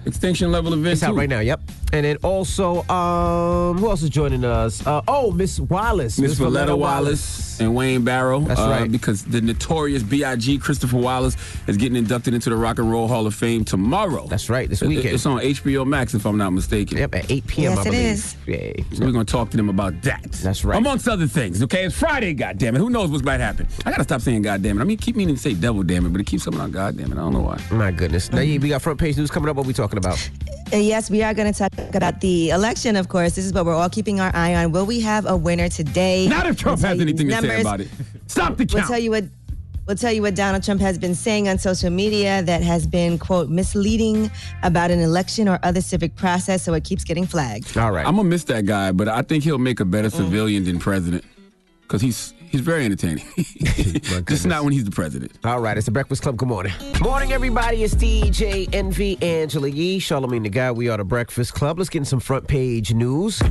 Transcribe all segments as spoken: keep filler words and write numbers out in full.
Extinction Level event. It's out right now. Yep. And then also, um, who else is joining us? Uh, oh, Miss Wallace. Miss Valletta Wallace and Wayne Barrow. That's uh, right. Because the notorious B I G Christopher Wallace is getting inducted into the Rock and Roll Hall of Fame tomorrow. That's right. This weekend. It's on H B O Max, if I'm not mistaken. Yep, at eight p.m. Yes, I it believe. is. Yay. So we're going to talk to them about that. That's right. Amongst other things, okay? It's Friday, goddammit. Who knows what might happen? I got to stop saying goddammit. I mean, keep meaning to say devil damn it, but it keeps coming out goddammit. I don't know why. My goodness. Mm-hmm. Now, we got front page news coming up. What are we talking about? Uh, yes, we are going to talk about the election, of course. This is what we're all keeping our eye on. Will we have a winner today? Not if Trump We'll has tell you anything to numbers. say about it. Stop the count. We'll tell you what We'll tell you what Donald Trump has been saying on social media that has been, quote, misleading about an election or other civic process, so it keeps getting flagged. All right. I'm going to miss that guy, but I think he'll make a better mm. civilian than president because he's he's very entertaining. Just not when he's the president. All right. It's the Breakfast Club. Good morning. Morning, everybody. It's D J Envy, Angela Yee, Charlamagne the Guy. We are the Breakfast Club. Let's get in some front page news.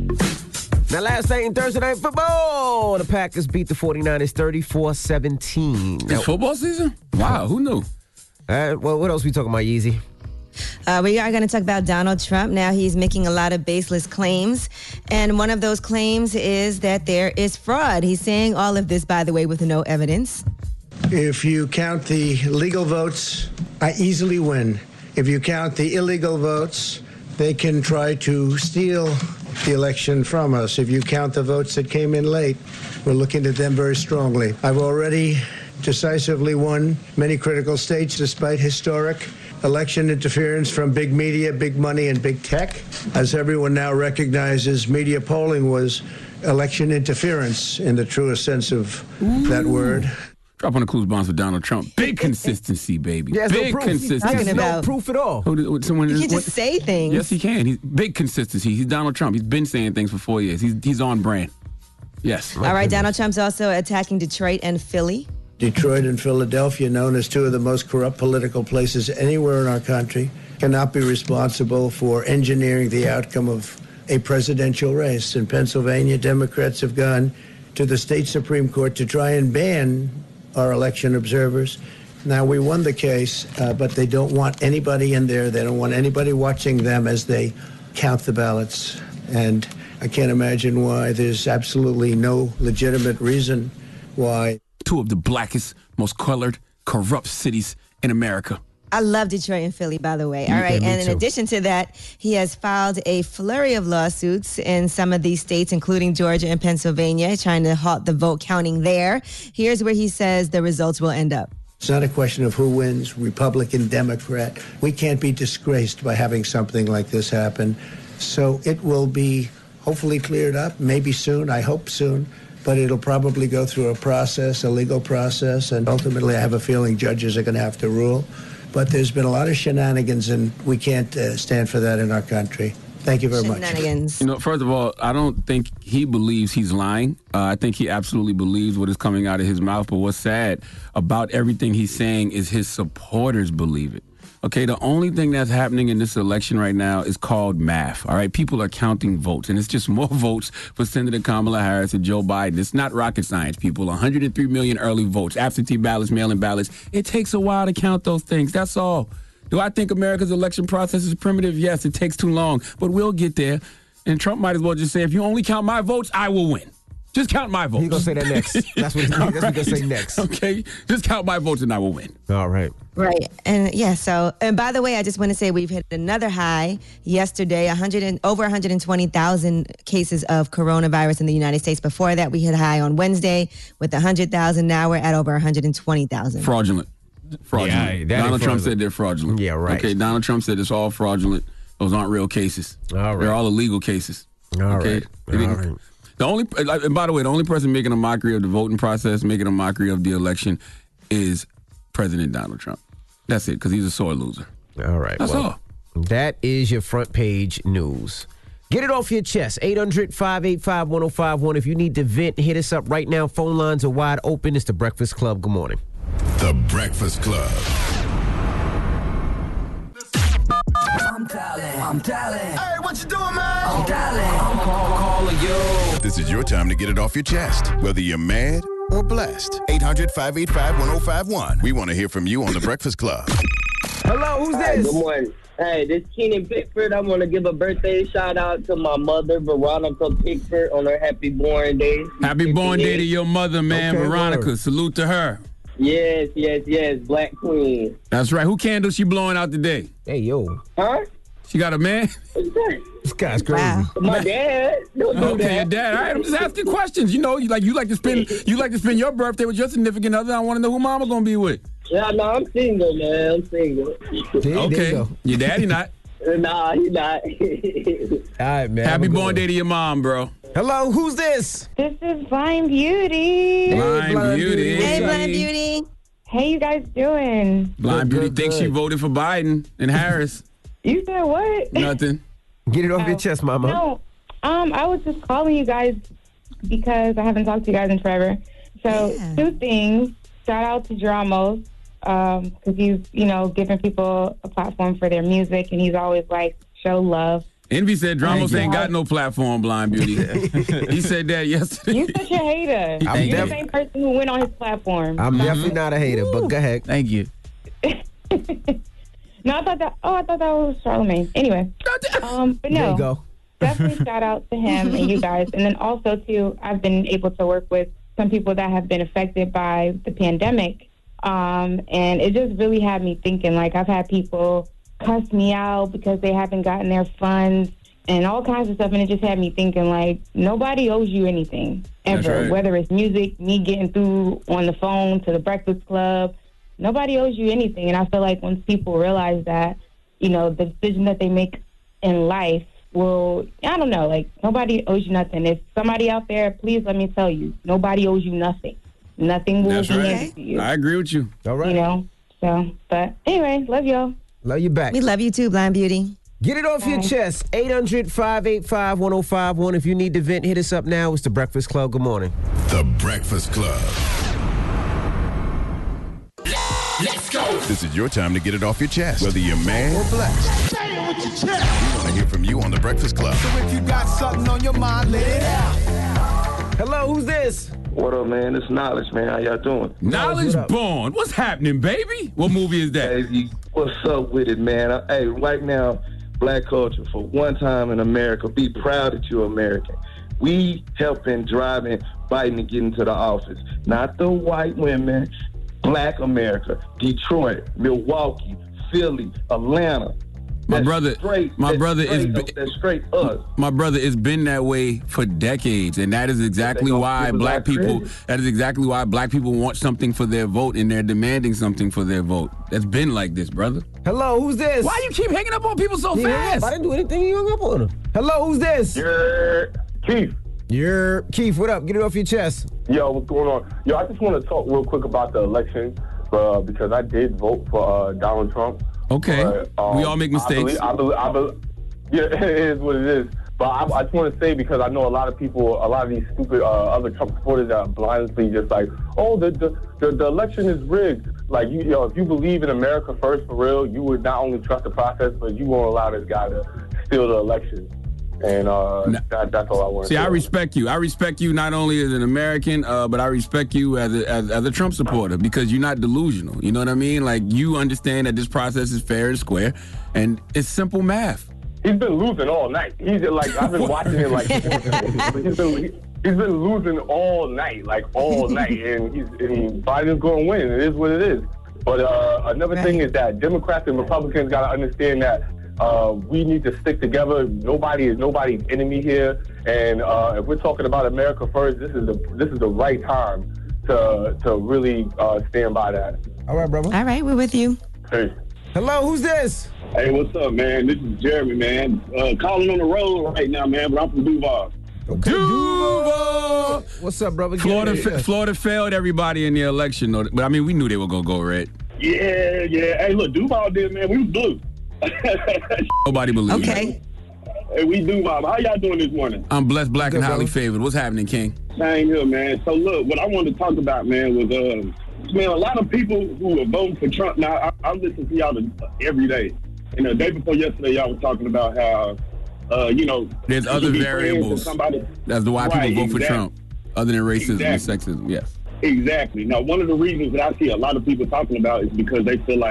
Now, last night in Thursday Night Football, the Packers beat the forty-niners thirty-four seventeen. It's football season? Wow, who knew? Uh, well, what else are we talking about, Yeezy? Uh, we are going to talk about Donald Trump. Now, he's making a lot of baseless claims. And one of those claims is that there is fraud. He's saying all of this, by the way, with no evidence. If you count the legal votes, I easily win. If you count the illegal votes, they can try to steal the election from us. If you count the votes that came in late, we're looking at them very strongly. I've already decisively won many critical states despite historic election interference from big media, big money, and big tech. As everyone now recognizes, media polling was election interference in the truest sense of Ooh. that word. Drop on the clues bombs for Donald Trump. Big consistency, baby. Yeah, big no proof. consistency. There's no proof at all. Someone, he can just what, say things. Yes, he can. He's big consistency. He's Donald Trump. He's been saying things for four years. He's he's on brand. Yes. All right, Donald Trump's also attacking Detroit and Philly. Detroit and Philadelphia, known as two of the most corrupt political places anywhere in our country, cannot be responsible for engineering the outcome of a presidential race. In Pennsylvania, Democrats have gone to the state Supreme Court to try and ban our election observers. Now, we won the case, uh, but they don't want anybody in there. They don't want anybody watching them as they count the ballots. And I can't imagine why. There's absolutely no legitimate reason why. Two of the blackest, most colored, corrupt cities in America. I love Detroit and Philly, by the way. All right. Yeah, and in too. addition to that, he has filed a flurry of lawsuits in some of these states, including Georgia and Pennsylvania, trying to halt the vote counting there. Here's where he says the results will end up. It's not a question of who wins, Republican, Democrat. We can't be disgraced by having something like this happen. So it will be hopefully cleared up, maybe soon, I hope soon. But it'll probably go through a process, a legal process, and ultimately I have a feeling judges are going to have to rule. But there's been a lot of shenanigans, and we can't uh, stand for that in our country. Thank you very much. Shenanigans. You know, first of all, I don't think he believes he's lying. Uh, I think he absolutely believes what is coming out of his mouth. But what's sad about everything he's saying is his supporters believe it. Okay, the only thing that's happening in this election right now is called math, all right? People are counting votes, and it's just more votes for Senator Kamala Harris and Joe Biden. It's not rocket science, people. one hundred three million early votes, absentee ballots, mail-in ballots. It takes a while to count those things. That's all. Do I think America's election process is primitive? Yes, it takes too long, but we'll get there. And Trump might as well just say, if you only count my votes, I will win. Just count my votes. He's going to say that next. That's what he's, that's what he's going to say next. Okay, just count my votes and I will win. All right. Right. And yeah, so, and by the way, I just want to say we've hit another high yesterday, one hundred and, over one hundred twenty thousand cases of coronavirus in the United States. Before that, we hit high on Wednesday with one hundred thousand. Now we're at over one hundred twenty thousand. Fraudulent. Fraudulent. Yeah, Donald Trump said they're fraudulent. Yeah, right. Okay, Donald Trump said it's all fraudulent. Those aren't real cases. All right. They're all illegal cases. All okay? right. All right. The only, and by the way, the only person making a mockery of the voting process, making a mockery of the election, is President Donald Trump. That's it, because he's a sore loser. All right. That's well, all. That is your front page news. Get it off your chest. eight hundred, five eight five, one oh five one. If you need to vent, hit us up right now. Phone lines are wide open. It's The Breakfast Club. Good morning. The Breakfast Club. I'm dialing. I'm dialing. Hey, what you doing, man? I'm dialing. I'm call, calling you. This is your time to get it off your chest, whether you're mad or blessed. eight hundred, five eight five, one oh five one. We want to hear from you on The Breakfast Club. Hello, who's Hi, this? good morning. Hey, this is Keenan Pickford. I want to give a birthday shout out to my mother, Veronica Pickford, on her happy born day. Happy born day to your mother, man, Okay, Veronica. word. Salute to her. Yes, yes, yes, Black Queen. That's right. Who candle she blowing out today? Hey, yo. Huh? She got a man? This guy's crazy. My dad. Don't do Okay, that. your dad. All right, I'm just asking questions. You know, you like you like to spend you like to spend your birthday with your significant other. I want to know who mama gonna be with. Yeah, no, I'm single, man. I'm single. Okay. Your daddy not. Nah, he not. All right, man. Happy Have a good born one. day to your mom, bro. Hello, who's this? This is Blind Beauty. Blind Blind Beauty. Beauty. Hey, Blind Beauty. How you guys doing? Blind Good, Beauty good, thinks good. she voted for Biden and Harris. You said what? Nothing. Get it off your Oh, chest, mama. No, um, I was just calling you guys because I haven't talked to you guys in forever. So Yeah. two things. Shout out to Dramos because he's, you know, giving people a platform for their music, and he's always like, show love. Envy said Dramos Thank ain't you. got no platform, Blind Beauty. He said that yesterday. You're such a hater. I'm You're the def- same person who went on his platform. I'm definitely not a hater, but go ahead. Thank you. No, I thought that. Oh, I thought that was Charlamagne. Anyway, um, but no. There you go. Definitely shout out to him and you guys. And then also, too, I've been able to work with some people that have been affected by the pandemic. Um, and it just really had me thinking, like, I've had people cuss me out because they haven't gotten their funds and all kinds of stuff. And it just had me thinking, like, nobody owes you anything, That's ever. right. Whether it's music, me getting through on the phone to the Breakfast Club, nobody owes you anything. And I feel like once people realize that, you know, the decision that they make in life will, I don't know, like, nobody owes you nothing. If somebody out there, please let me tell you, nobody owes you nothing. Nothing will That's be right. handed to you. I agree with you. All right. You know? So, but anyway, love y'all. Love you back. We love you too, Blind Beauty. Get it off your Bye. chest. eight hundred, five eight five, one oh five one. If you need to vent, hit us up now. It's The Breakfast Club. Good morning. The Breakfast Club. Let's go. This is your time to get it off your chest, whether you're mad or blessed. Say it with your chest. We want to hear from you on The Breakfast Club. So if you got something on your mind, let it out. Hello, who's this? What up, man? It's Knowledge, man. How y'all doing? Knowledge what up? Born. What's happening, baby? What movie is that? Hey, what's up with it, man? Uh, Hey, right now, black culture, for one time in America, be proud that you're American. We helping driving Biden to get into the office. Not the white women, black America, Detroit, Milwaukee, Philly, Atlanta. My That's brother, straight, my that's brother is, straight, that's straight us. my brother, it's been that way for decades, and that is exactly gonna why give us black our people. credit. That is exactly why black people want something for their vote, and they're demanding something for their vote. That's been like this, brother. Hello, who's this? Why you keep hanging up on people so He hung up. fast? I didn't do anything. You hung up on him. Hello, who's this? Yeah, Keith. You're Keith. What up? Get it off your chest. Yo, what's going on? Yo, I just want to talk real quick about the election uh, because I did vote for uh, Donald Trump. Okay, But, um, we all make mistakes. I believe, I believe, I believe, yeah, it is what it is. But I, I just want to say, because I know a lot of people, a lot of these stupid uh, other Trump supporters that are blindly just like, oh, the, the the the election is rigged. Like, you, you know, if you believe in America first for real, you would not only trust the process, but you won't allow this guy to steal the election. And uh, that, that's all I want to See, say. I respect you. I respect you not only as an American, uh, but I respect you as a, as, as a Trump supporter because you're not delusional. You know what I mean? Like, you understand that this process is fair and square, and it's simple math. He's been losing all night. He's like, I've been watching it like, he's been, he's been losing all night, like all night. And he's, and Biden's going to win. It is what it is. But uh, another right. thing is that Democrats and Republicans got to understand that Uh, we need to stick together. Nobody is nobody's enemy here, and uh, if we're talking about America first, this is the this is the right time to to really uh, stand by that. All right, brother. All right, we're with you. Hey. Hello, who's this? Hey, what's up, man? This is Jeremy, man. Uh, calling on the road right now, man, but I'm from Duval. Okay. Duval! What's up, brother? Florida, yeah, yeah. Florida failed everybody in the election, but I mean, we knew they were gonna go red. Yeah, yeah. Hey, look, Duval did, man. We was blue. Nobody believes. Okay. Hey, we do, Bob. How y'all doing this morning? I'm blessed, black, Good, and highly brother. favored. What's happening, King? Same here, man. So, look, what I wanted to talk about, man, was, uh, man, a lot of people who are voting for Trump now, I, I listen to y'all every day. And the day before yesterday, y'all was talking about how, uh, you know, There's you other can be friends with variables. somebody. That's the why Right, people vote for exactly. Trump, other than racism Exactly. and sexism. Yes. Exactly. Now, one of the reasons that I see a lot of people talking about is because they feel like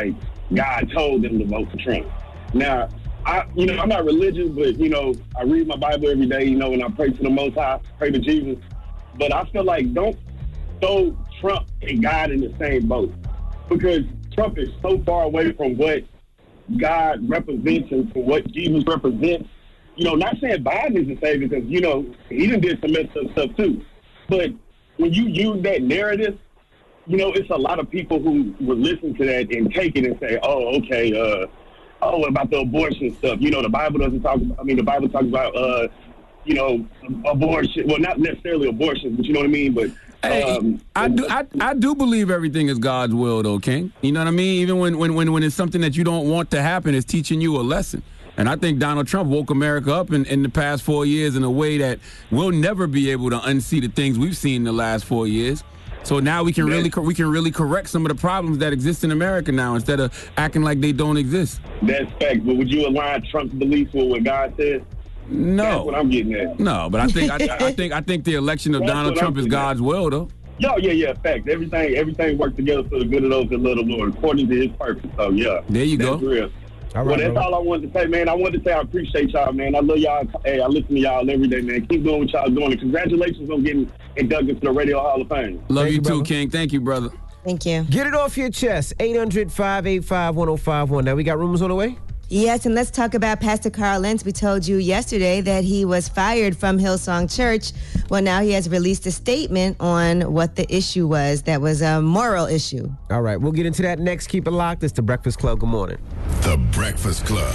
God told them to vote for Trump. Now, I, you know, I'm not religious, but, you know, I read my Bible every day, you know, and I pray to the Most High, pray to Jesus. But I feel like don't throw Trump and God in the same boat, because Trump is so far away from what God represents and from what Jesus represents. You know, not saying Biden is the savior, because, you know, he done did some messed up stuff too. But when you use that narrative, you know, it's a lot of people who would listen to that and take it and say, oh, okay, uh, oh, about the abortion stuff. You know, the Bible doesn't talk about, I mean, the Bible talks about, uh, you know, abortion. Well, not necessarily abortion, but you know what I mean? But Hey, um, I do I, I do believe everything is God's will, though, King. You know what I mean? Even when, when, when, when it's something that you don't want to happen, it's teaching you a lesson. And I think Donald Trump woke America up in, in the past four years in a way that we'll never be able to unsee the things we've seen in the last four years. So now we can yeah. really we can really correct some of the problems that exist in America now instead of acting like they don't exist. That's fact. But would you align Trump's beliefs with what God says? No. That's what I'm getting at. No, but I think I, I think I think the election of That's Donald Trump is God's at. will, though. Yo, yeah, yeah, fact. Everything everything works together for the good of those that love the Lord, according to his purpose. So, yeah. There you that's go. Real. All right, well, that's bro. all I wanted to say, man. I wanted to say I appreciate y'all, man. I love y'all. Hey, I listen to y'all every day, man. Keep doing what y'all doing. And congratulations on getting inducted to the Radio Hall of Fame. Love Thank you, you, too, brother. King. Thank you, brother. Thank you. Get it off your chest. eight hundred, five eight five, one oh five one. Now, we got rumors on the way? Yes, and let's talk about Pastor Carl Lentz. We told you yesterday that he was fired from Hillsong Church. Well, now he has released a statement on what the issue was that was a moral issue. All right, we'll get into that next. Keep it locked. It's The Breakfast Club. Good morning. The Breakfast Club.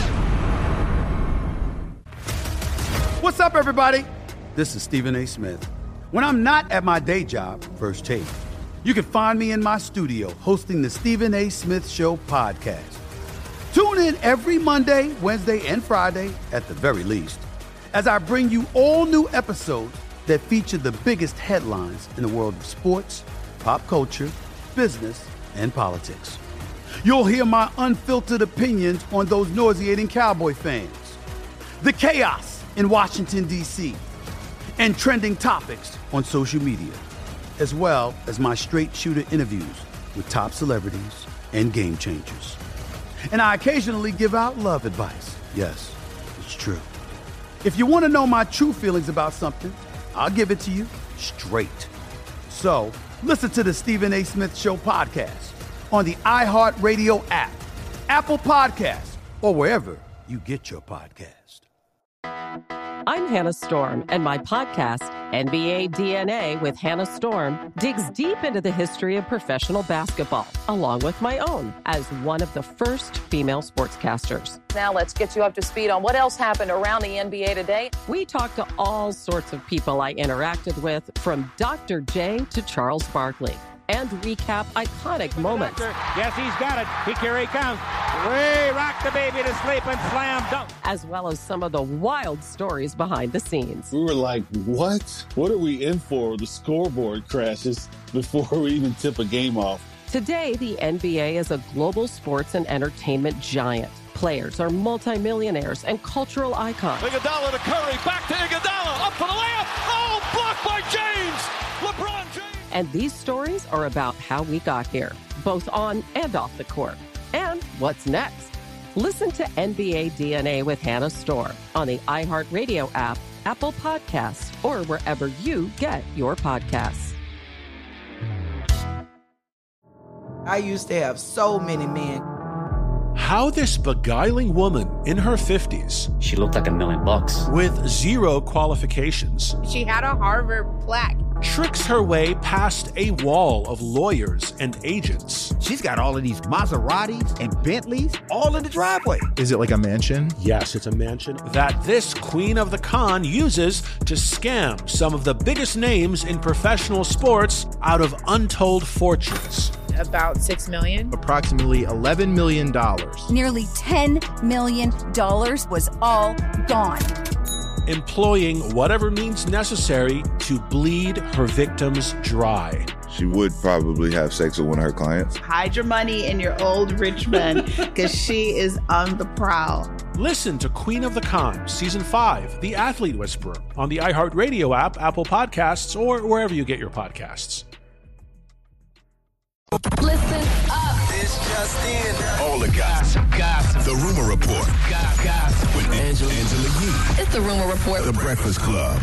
What's up, everybody? This is Stephen A. Smith. When I'm not at my day job, First Take, you can find me in my studio hosting the Stephen A. Smith Show podcast. Tune in every Monday, Wednesday, and Friday, at the very least, as I bring you all new episodes that feature the biggest headlines in the world of sports, pop culture, business, and politics. You'll hear my unfiltered opinions on those nauseating Cowboy fans, the chaos in Washington, D C, and trending topics on social media, as well as my straight shooter interviews with top celebrities and game changers. And I occasionally give out love advice. Yes, it's true. If you want to know my true feelings about something, I'll give it to you straight. So listen to the Stephen A. Smith Show podcast on the iHeartRadio app, Apple Podcasts, or wherever you get your podcast. I'm Hannah Storm, and my podcast, N B A D N A with Hannah Storm, digs deep into the history of professional basketball, along with my own, as one of the first female sportscasters. Now let's get you up to speed on what else happened around the N B A today. We talked to all sorts of people I interacted with, from Doctor J to Charles Barkley, and recap iconic moments. Yes, he's got it. He, here he comes. Way rock the baby to sleep and slam dunk. As well as some of the wild stories behind the scenes. We were like, what? What are we in for? The scoreboard crashes before we even tip a game off. Today, the N B A is a global sports and entertainment giant. Players are multimillionaires and cultural icons. Iguodala to Curry, back to Iguodala, up for the layup. Oh, blocked by James. LeBron James. And these stories are about how we got here, both on and off the court. And what's next? Listen to N B A D N A with Hannah Storm on the iHeartRadio app, Apple Podcasts, or wherever you get your podcasts. I used to have so many men. How this beguiling woman in her fifties, she looked like a million bucks, with zero qualifications, she had a Harvard plaque, tricks her way past a wall of lawyers and agents. She's got all of these Maseratis and Bentleys all in the driveway. Is it like a mansion? Yes, it's a mansion. That this queen of the con uses to scam some of the biggest names in professional sports out of untold fortunes. About six million dollars. Approximately eleven million dollars. Nearly ten million dollars was all gone. Employing whatever means necessary to bleed her victims dry. She would probably have sex with one of her clients. Hide your money in your old rich man, because she is on the prowl. Listen to Queen of the Con, Season five, The Athlete Whisperer, on the iHeartRadio app, Apple Podcasts, or wherever you get your podcasts. Listen up. This Just in. All the gossip. Gossip. The Rumor Report. Gossip. With Angela, Angela Yee. It's the Rumor Report. The Breakfast Club.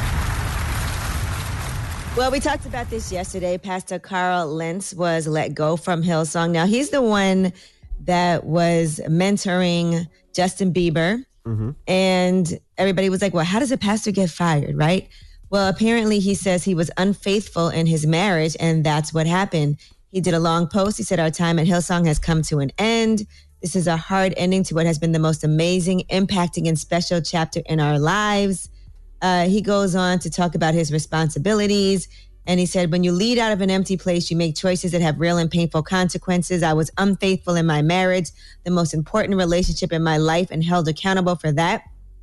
Well, we talked about this yesterday. Pastor Carl Lentz was let go from Hillsong. Now, he's the one that was mentoring Justin Bieber. Mm-hmm. And everybody was like, well, how does a pastor get fired, right? Well, apparently he says he was unfaithful in his marriage, and that's what happened. He did a long post. He said, our time at Hillsong has come to an end. This is a hard ending to what has been the most amazing, impacting, and special chapter in our lives. Uh, he goes on to talk about his responsibilities. And he said, when you lead out of an empty place, you make choices that have real and painful consequences. I was unfaithful in my marriage, the most important relationship in my life, and held accountable for that.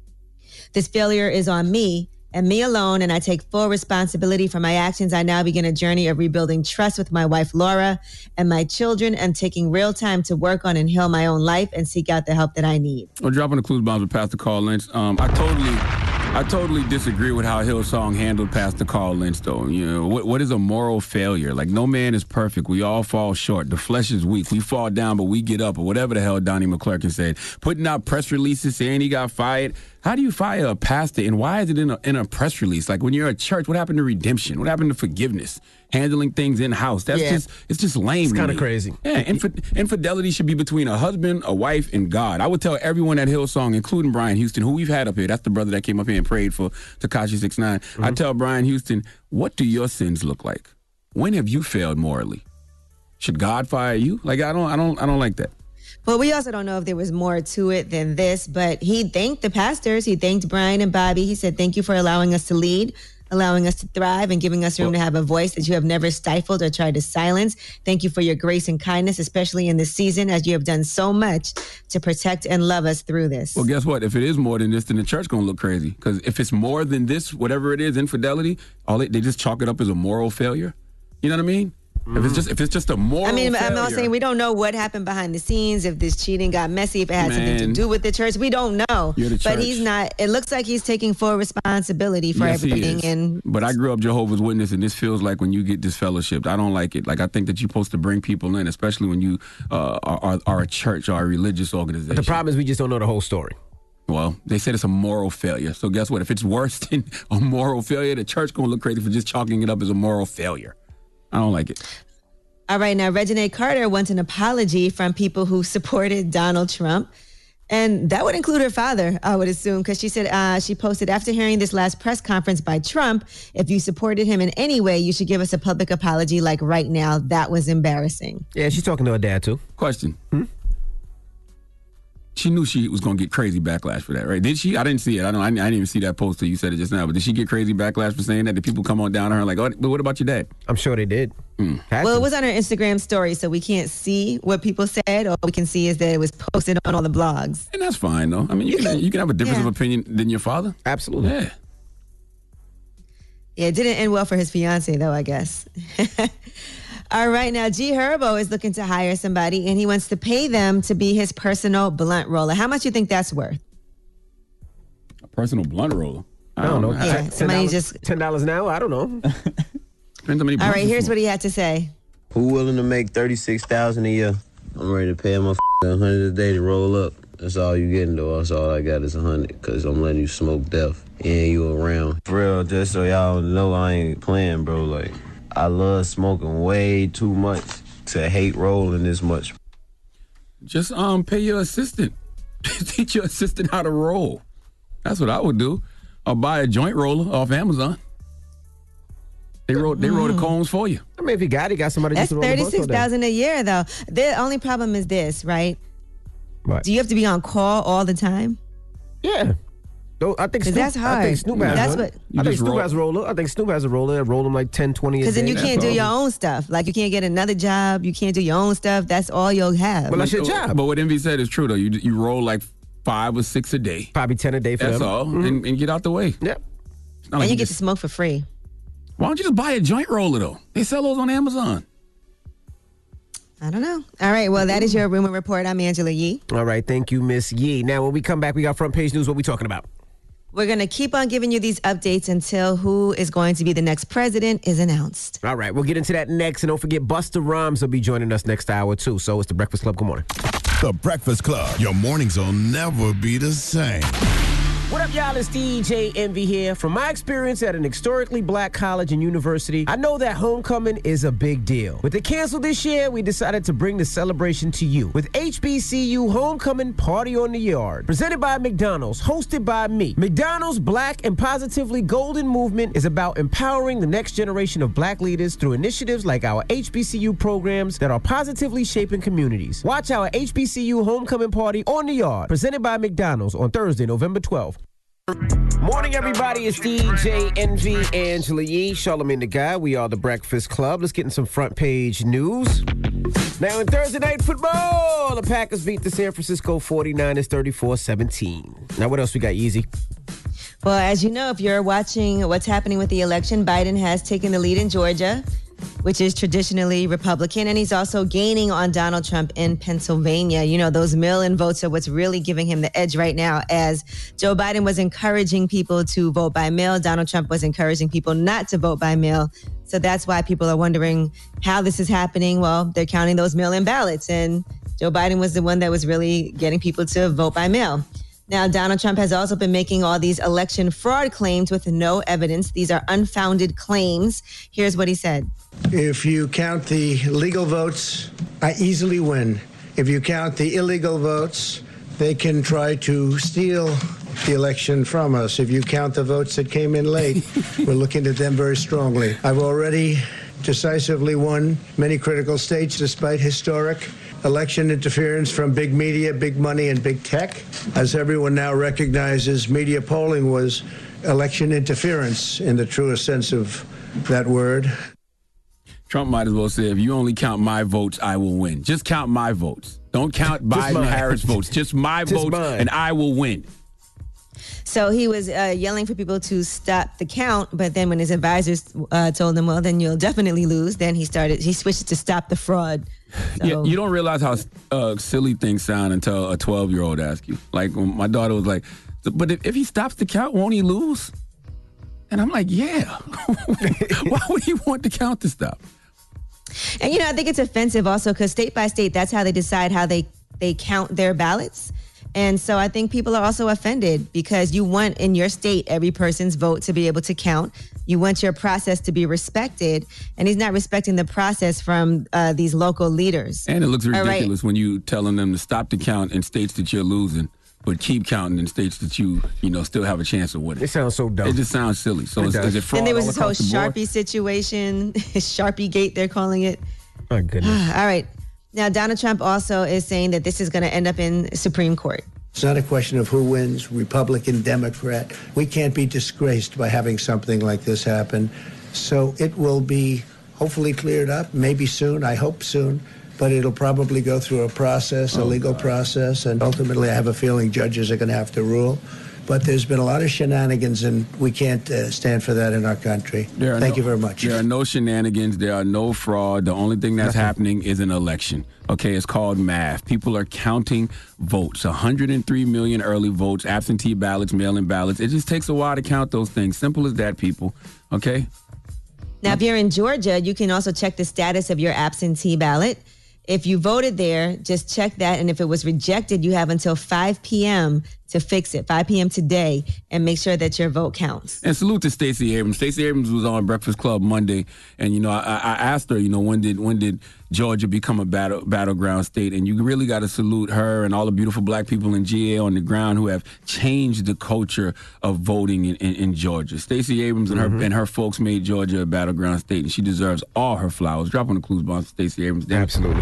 This failure is on me and me alone, and I take full responsibility for my actions. I now begin a journey of rebuilding trust with my wife, Laura, and my children, and taking real time to work on and heal my own life and seek out the help that I need. Well, dropping the clues bombs with Pastor Carl Lentz. Um, I totally... I totally disagree with how Hillsong handled Pastor Carl Lentz, though. You know, what, what is a moral failure? Like, no man is perfect. We all fall short. The flesh is weak. We fall down, but we get up, or whatever the hell Donnie McClurkin said. Putting out press releases saying he got fired. How do you fire a pastor, and why is it in a, in a press release? Like, when you're a church, what happened to redemption? What happened to forgiveness? Handling things in-house. That's Yeah. just, it's just lame. It's to kinda me. crazy. Yeah, inf- infidelity should be between a husband, a wife, and God. I would tell everyone at Hillsong, including Brian Houston, who we've had up here. That's the brother that came up here and prayed for Tekashi six nine. Mm-hmm. I tell Brian Houston, what do your sins look like? When have you failed morally? Should God fire you? Like, I don't, I don't, I don't like that. Well, we also don't know if there was more to it than this, but he thanked the pastors. He thanked Brian and Bobby. He said, thank you for allowing us to lead, allowing us to thrive, and giving us room to have a voice that you have never stifled or tried to silence. Thank you for your grace and kindness, especially in this season, as you have done so much to protect and love us through this. Well, guess what? If it is more than this, then the church going to look crazy. Because if it's more than this, whatever it is, infidelity, all they, they just chalk it up as a moral failure. You know what I mean? If it's just if it's just a moral I mean, failure. I'm not saying we don't know what happened behind the scenes, if this cheating got messy, if it had something to Man. do with the church. We don't know. You're the But church. he's not, it looks like he's taking full responsibility for Yes, he everything. is. And But I grew up Jehovah's Witness, and this feels like when you get disfellowshipped. I don't like it. Like, I think that you're supposed to bring people in, especially when you uh, are, are, are a church or a religious organization. But the problem is we just don't know the whole story. Well, they said it's a moral failure. So guess what? If it's worse than a moral failure, the church going to look crazy for just chalking it up as a moral failure. I don't like it. all right, now Reginae Carter wants an apology from people who supported Donald Trump. And that would include her father, I would assume, because she said uh, she posted, after hearing this last press conference by Trump, if you supported him in any way, you should give us a public apology like right now. That was embarrassing. Yeah, she's talking to her dad, too. Question. Hmm? She knew she was going to get crazy backlash for that, right? Did she? I didn't see it. I don't. I didn't even see that post till you said it just now. But did she get crazy backlash for saying that? Did people come on down to her like, oh, but what about your dad? I'm sure they did. Mm. Well, it was on her Instagram story, so we can't see what people said. All we can see is that it was posted on all the blogs. And that's fine, though. I mean, you can you can have a difference Yeah. of opinion than your father. Absolutely. Yeah. Yeah, it didn't end well for his fiance, though, I guess. All right, now G Herbo is looking to hire somebody, and he wants to pay them to be his personal blunt roller. How much do you think that's worth? A personal blunt roller. I don't know. Yeah, Ten- somebody $10 just- ten dollars an hour? I don't know. Depends how many All right, here's what he had to say. Who willing to make thirty-six thousand dollars a year? I'm ready to pay him a one hundred a day to roll up. That's all you getting, though. That's all I got is one hundred, because I'm letting you smoke death and you around. For real, just so y'all know, I ain't playing, bro. Like, I love smoking way too much to hate rolling this much. Just um pay your assistant. Teach your assistant how to roll. That's what I would do. Or buy a joint roller off Amazon. They roll they roll the cones for you. I mean, if you got it, got somebody That's just to roll the bus thirty-six thousand a year, though. The only problem is this, right? Right. Do you have to be on call all the time? Yeah. No, I think 'Cause Snoop, that's hard. I think Snoop has That's one. what- You I think just Snoop roll- has a roller. I think Snoop has a roller. Roll them like ten, twenty a day. Because then you can't do all. your own stuff. Like, you can't get another job. You can't do your own stuff. That's all you'll have. Well, that's your job. But what Envy said is true, though. You you roll like five or six a day. Probably ten a day for That's them. all. Mhm. And, and get out the way. Yep. It's not and like you get just- to smoke for free. Why don't you just buy a joint roller, though? They sell those on Amazon. I don't know. All right, well, that is your Rumor Report. I'm Angela Yee. All right, thank you, Miss Yee. Now, when we come back, we got front page news. What we talking about? we're going to keep on giving you these updates until who is going to be the next president is announced. All right, we'll get into that next. And don't forget, Busta Rhymes will be joining us next hour, too. So it's The Breakfast Club. Good morning. The Breakfast Club. Your mornings will never be the same. What up, y'all? It's D J Envy here. From my experience at an historically black college and university, I know that homecoming is a big deal. With it canceled this year, we decided to bring the celebration to you with H B C U Homecoming Party on the Yard. Presented by McDonald's, hosted by me. McDonald's Black and Positively Golden Movement is about empowering the next generation of black leaders through initiatives like our H B C U programs that are positively shaping communities. Watch our H B C U Homecoming Party on the Yard, presented by McDonald's on Thursday, November twelfth. Morning, everybody. It's D J Envy, Angela Yee, Charlamagne the Guy. We are The Breakfast Club. Let's get in some front page news. Now, in Thursday Night Football, the Packers beat the San Francisco forty-niners thirty-four seventeen. Now, what else we got, Yeezy? Well, as you know, if you're watching what's happening with the election, Biden has taken the lead in Georgia, which is traditionally Republican, and he's also gaining on Donald Trump in Pennsylvania. You know, those mail-in votes are what's really giving him the edge right now, as Joe Biden was encouraging people to vote by mail. Donald Trump was encouraging people not to vote by mail. So that's why people are wondering how this is happening. Well, they're counting those mail-in ballots, and Joe Biden was the one that was really getting people to vote by mail. Now, Donald Trump has also been making all these election fraud claims with no evidence. These are unfounded claims. Here's what he said. If you count the legal votes, I easily win. If you count the illegal votes, they can try to steal the election from us. If you count the votes that came in late, we're looking at them very strongly. I've already decisively won many critical states despite historic election interference from big media, big money, and big tech. As everyone now recognizes, media polling was election interference in the truest sense of that word. Trump might as well say, if you only count my votes, I will win. Just count my votes. Don't count Biden Harris votes. Just my Just votes, mine. and I will win. So he was uh, yelling for people to stop the count, but then when his advisors uh, told him, well, then you'll definitely lose, then he started, he switched to stop the fraud. So, Yeah, you don't realize how uh, silly things sound until a twelve-year-old asks you. Like, when my daughter was like, but if, if he stops the count, won't he lose? And I'm like, yeah. Why would he want the count to stop? And, you know, I think it's offensive also because state by state, that's how they decide how they, they count their ballots. And so I think people are also offended because you want in your state every person's vote to be able to count. You want your process to be respected. And he's not respecting the process from uh, these local leaders. And it looks All ridiculous right. when you telling them to stop the count in states that you're losing, but keep counting in states that you, you know, still have a chance of winning. It sounds so dumb. It just sounds silly. So It is, does. is it fraud And there was all this whole across the board? Sharpie situation, Sharpie Gate, they're calling it. My goodness. All right. Now, Donald Trump also is saying that this is going to end up in Supreme Court. It's not a question of who wins, Republican, Democrat. We can't be disgraced by having something like this happen. So it will be hopefully cleared up, maybe soon, I hope soon, but it'll probably go through a process, a Oh, legal God. process, and ultimately I have a feeling judges are going to have to rule. But there's been a lot of shenanigans, and we can't uh, stand for that in our country. There are Thank no- you very much. There are no shenanigans. There are no fraud. The only thing that's happening is an election. Okay, it's called math. People are counting votes. one hundred three million early votes, absentee ballots, mail-in ballots. It just takes a while to count those things. Simple as that, people. Okay? Now, if you're in Georgia, you can also check the status of your absentee ballot. If you voted there, just check that. And if it was rejected, you have until five p.m. to fix it, five p.m. today, and make sure that your vote counts. And salute to Stacey Abrams. Stacey Abrams was on Breakfast Club Monday, and you know, I, I asked her, you know, when did when did Georgia become a battle battleground state? And you really got to salute her and all the beautiful black people in G A on the ground who have changed the culture of voting in, in, in Georgia. Stacey Abrams and her Mm-hmm. and her folks made Georgia a battleground state, and she deserves all her flowers. Drop on the clues bomb for Stacey Abrams. Damn. Absolutely.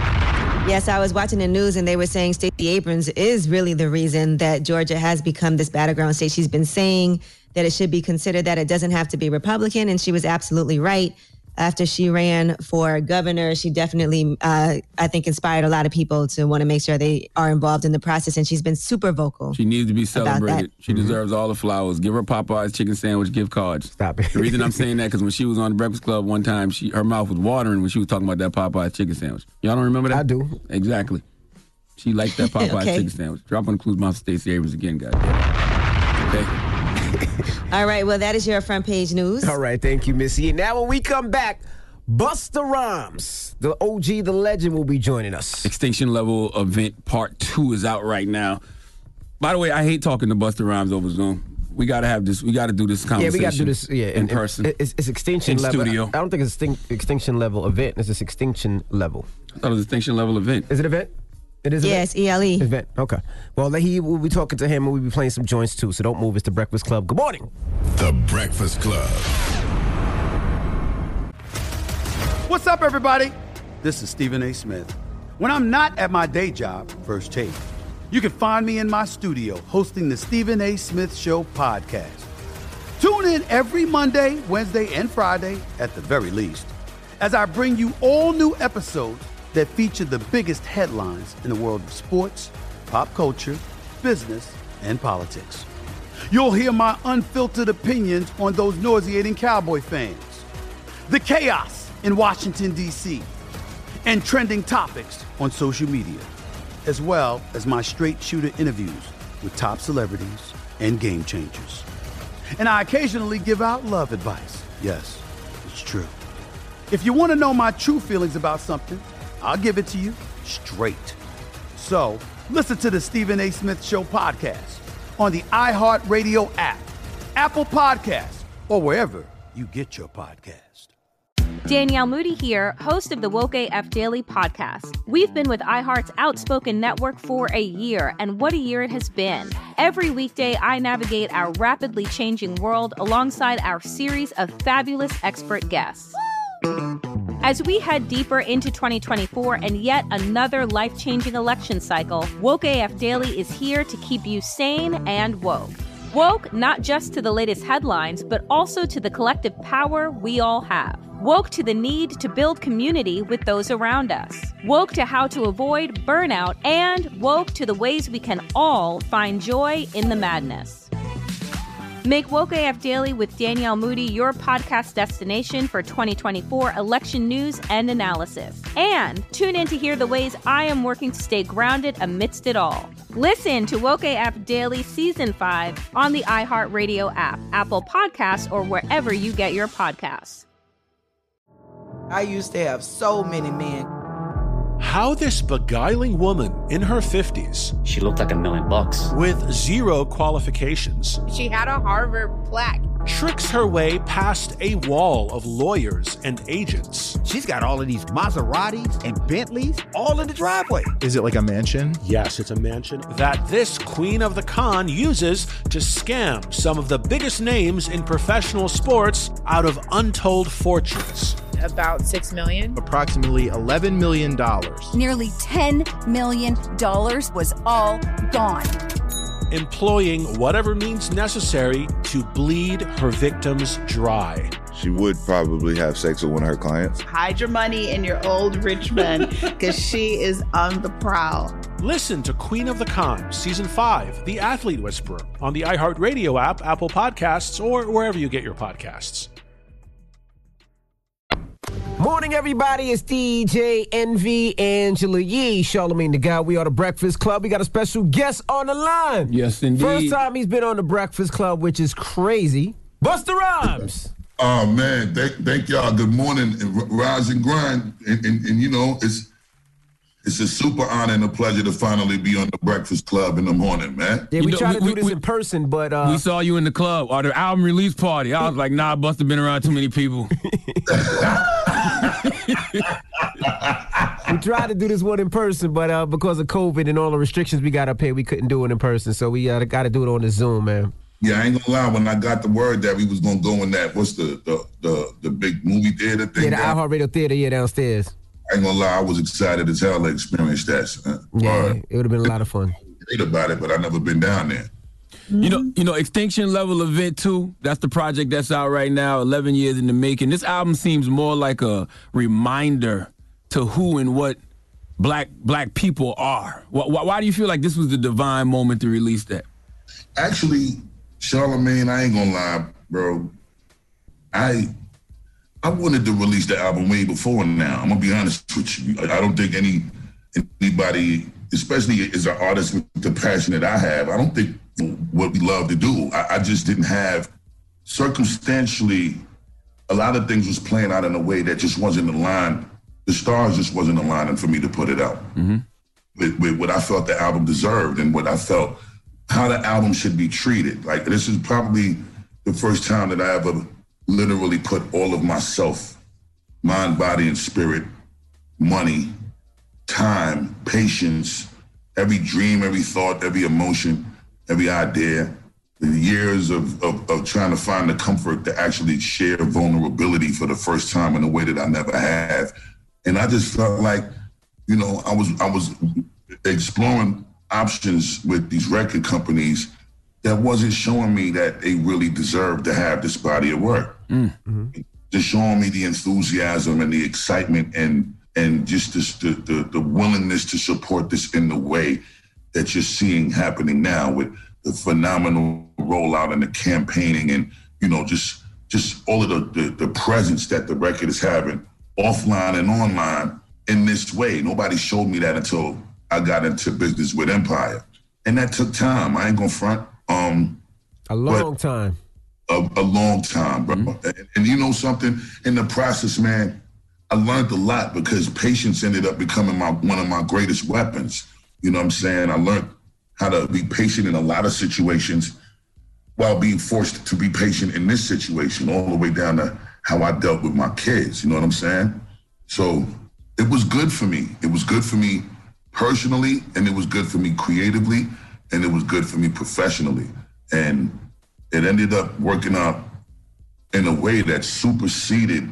Yes, I was watching the news and they were saying Stacey Abrams is really the reason that Georgia has become this battleground state. She's been saying that it should be considered that it doesn't have to be Republican, and she was absolutely right. After she ran for governor, she definitely, uh, I think, inspired a lot of people to want to make sure they are involved in the process, and she's been super vocal. She needs to be about celebrated. that. She deserves all the flowers. Give her Popeye's chicken sandwich gift cards. Stop it. The reason I'm saying that because when she was on the Breakfast Club one time, she her mouth was watering when she was talking about that Popeye's chicken sandwich. Y'all don't remember that? I do. Exactly. She liked that Popeye's Okay. chicken sandwich. Drop on the clues, Monster Stacey Abrams again, guys. Okay. All right, well, that is your front page news. All right, thank you, Missy. And now when we come back, Busta Rhymes, the O G, the legend, will be joining us. Extinction Level Event Part two is out right now. By the way, I hate talking to Busta Rhymes over Zoom. We got to have this. We got to do this conversation. Yeah, we got to do this. Yeah, in, in person. It's, it's extinction in level. studio. I don't think it's extin- extinction level event. It's just extinction level. I thought it was extinction level event. Is it event? It is. Yes, E L E. Event. Okay. Well, he we'll be talking to him and we'll be playing some joints too. So don't move. It's the Breakfast Club. Good morning. The Breakfast Club. What's up, everybody? This is Stephen A. Smith. When I'm not at my day job, First Take, you can find me in my studio hosting the Stephen A. Smith Show podcast. Tune in every Monday, Wednesday, and Friday, at the very least, as I bring you all new episodes that feature the biggest headlines in the world of sports, pop culture, business, and politics. You'll hear my unfiltered opinions on those nauseating Cowboy fans, the chaos in Washington, D C, and trending topics on social media, as well as my straight shooter interviews with top celebrities and game changers. And I occasionally give out love advice. Yes, it's true. If you want to know my true feelings about something, I'll give it to you straight. So listen to the Stephen A. Smith Show podcast on the iHeartRadio app, Apple Podcasts, or wherever you get your podcast. Danielle Moody here, host of the Woke A F Daily podcast. We've been with iHeart's Outspoken Network for a year, and what a year it has been. Every weekday, I navigate our rapidly changing world alongside our series of fabulous expert guests. As we head deeper into twenty twenty-four and yet another life-changing election cycle, Woke A F Daily is here to keep you sane and woke. Woke not just to the latest headlines, but also to the collective power we all have. Woke to the need to build community with those around us. Woke to how to avoid burnout, and woke to the ways we can all find joy in the madness. Make Woke A F Daily with Danielle Moody your podcast destination for twenty twenty-four election news and analysis. And tune in to hear the ways I am working to stay grounded amidst it all. Listen to Woke A F Daily Season five on the iHeartRadio app, Apple Podcasts, or wherever you get your podcasts. I used to have so many men. How this beguiling woman in her fifties, she looked like a million bucks, with zero qualifications, she had a Harvard plaque, tricks her way past a wall of lawyers and agents. She's got all of these Maseratis and Bentleys all in the driveway. Is it like a mansion? Yes, it's a mansion that this queen of the con uses to scam some of the biggest names in professional sports out of untold fortunes. About six million. Approximately eleven million dollars. Nearly ten million dollars was all gone. Employing whatever means necessary to bleed her victims dry. She would probably have sex with one of her clients. Hide your money in your old rich man, because she is on the prowl. Listen to Queen of the Con, Season five, The Athlete Whisperer, on the iHeartRadio app, Apple Podcasts, or wherever you get your podcasts. Morning, everybody. It's D J Envy, Angela Yee, Charlamagne the God. We are the Breakfast Club. We got a special guest on the line. Yes, indeed. First time he's been on the Breakfast Club, which is crazy. Busta Rhymes. Oh, man. Thank, thank y'all. Good morning. And rise and grind. And, and, and, you know, it's it's a super honor and a pleasure to finally be on the Breakfast Club in the morning, man. Yeah, we You know, tried to we- do this we- in person, but... Uh, we saw you in the club or the album release party. I was like, nah, Busta been around too many people. we tried to do this one in person, but uh, because of COVID and all the restrictions we got up here, we couldn't do it in person. So we uh, got to do it on the Zoom, man. Yeah, I ain't gonna lie. When I got the word that we was gonna go in that, what's the the the, the big movie theater thing? Yeah, the down- iHeartRadio Theater, yeah, downstairs. I ain't gonna lie. I was excited as hell to experience that. son. Yeah, Word. it would have been a lot of fun. Read about it, but I never been down there. You know, you know, Extinction Level Event two, that's the project that's out right now, eleven years in the making. This album seems more like a reminder to who and what black black people are. Why, why, why do you feel like this was the divine moment to release that? Actually, Charlamagne, I ain't gonna lie, bro. I I wanted to release the album way before now. I'm gonna be honest with you. I don't think any anybody, especially as an artist with the passion that I have, I don't think what we love to do. I, I just didn't have, circumstantially, a lot of things was playing out in a way that just wasn't aligned. The stars just wasn't aligning for me to put it out mm-hmm. with, with what I felt the album deserved and what I felt, how the album should be treated. Like, this is probably the first time that I ever literally put all of myself, mind, body, and spirit, money, time, patience, every dream, every thought, every emotion, every idea, the years of, of, of trying to find the comfort to actually share vulnerability for the first time in a way that I never have. And I just felt like, you know, I was I was exploring options with these record companies that wasn't showing me that they really deserved to have this body of work. Mm-hmm. Just showing me the enthusiasm and the excitement and and just this, the, the the willingness to support this in the way that you're seeing happening now with the phenomenal rollout and the campaigning and, you know, just just all of the, the, the presence that the record is having offline and online in this way. Nobody showed me that until I got into business with Empire. And that took time. I ain't gonna front. Um, a long time. A, a long time, bro. Mm-hmm. And, and you know something? In the process, man, I learned a lot because patience ended up becoming my one of my greatest weapons. You know what I'm saying? I learned how to be patient in a lot of situations while being forced to be patient in this situation, all the way down to how I dealt with my kids. You know what I'm saying? So it was good for me. It was good for me personally, and it was good for me creatively, and it was good for me professionally. And it ended up working out in a way that superseded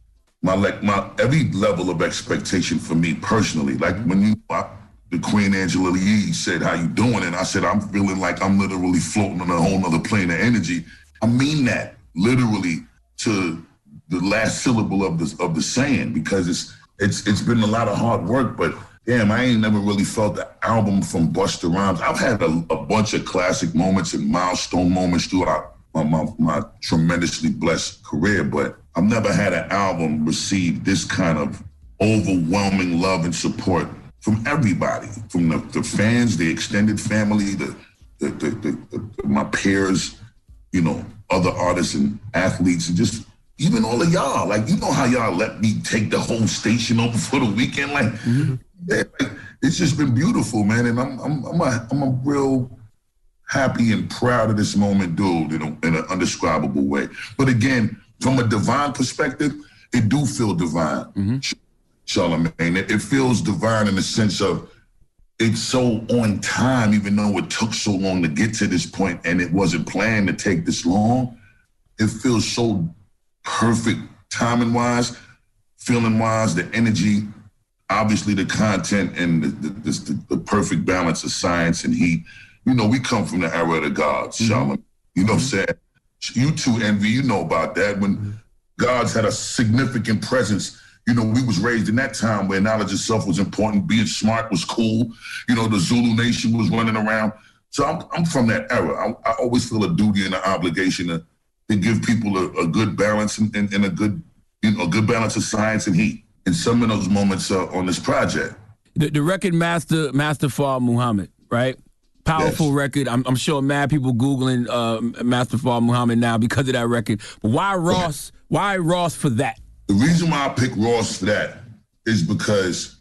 my like my every level of expectation for me personally. Like when you, I, the Queen Angela Yee said, "How you doing?" And I said, "I'm feeling like I'm literally floating on a whole nother plane of energy." I mean that literally to the last syllable of the of the saying, because it's it's it's been a lot of hard work, but damn, I ain't never really felt the album from Busta Rhymes. I've had a, a bunch of classic moments and milestone moments throughout my, my, my tremendously blessed career, but I've never had an album receive this kind of overwhelming love and support from everybody, from the, the fans, the extended family, the, the, the, the, the my peers, you know, other artists and athletes, and just even all of y'all. Like, you know how y'all let me take the whole station over for the weekend? Like, mm-hmm. yeah, like it's just been beautiful, man. And I'm I'm I'm a, I'm a real happy and proud of this moment, dude, in, a, in an undescribable way. But again, from a divine perspective, it do feel divine, mm-hmm. Charlamagne. It, it feels divine in the sense of it's so on time, even though it took so long to get to this point and it wasn't planned to take this long. It feels so perfect timing-wise, feeling-wise, the energy, obviously the content, and the, the, the, the perfect balance of science and heat. You know, we come from the era of the gods, mm-hmm. Charlamagne. You know mm-hmm. what I'm saying? You too, Envy, you know about that. When mm-hmm. gods had a significant presence, you know, we was raised in that time where knowledge itself was important, being smart was cool. You know, the Zulu nation was running around. So I'm, I'm from that era. I, I always feel a duty and an obligation to, to give people a, a good balance and, and, and a good, you know, a good balance of science and heat. And some of those moments uh, on this project. The, the record Master, Master Fard Muhammad, right? Powerful yes. record. I'm, I'm sure mad people Googling uh, Master Fard Muhammad now because of that record. But why Ross? Why Ross for that? The reason why I picked Ross for that is because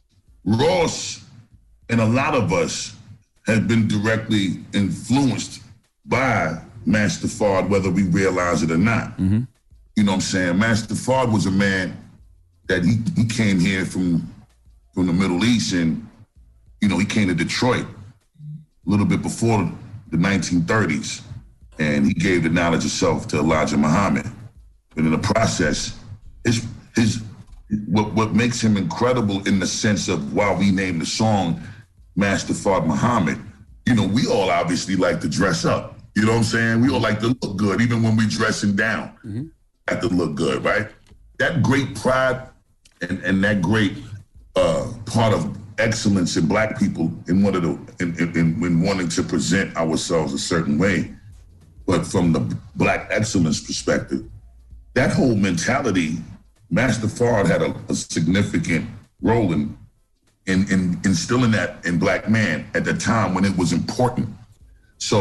Ross and a lot of us have been directly influenced by Master Fard, whether we realize it or not. Mm-hmm. You know what I'm saying? Master Fard was a man that he, he came here from from the Middle East, and, you know, he came to Detroit a little bit before the nineteen thirties, and he gave the knowledge of self to Elijah Muhammad. But in the process, his his what what makes him incredible in the sense of why we named the song Master Fard Muhammad, you know, we all obviously like to dress up. You know what I'm saying? We all like to look good, even when we dressing down. Mm-hmm. Like to look good, right? That great pride and, and that great uh, part of excellence in Black people in one of the in, in, in wanting to present ourselves a certain way, but from the Black excellence perspective, that whole mentality, Master Fard had a, a significant role in, in in instilling that in Black man at the time when it was important. So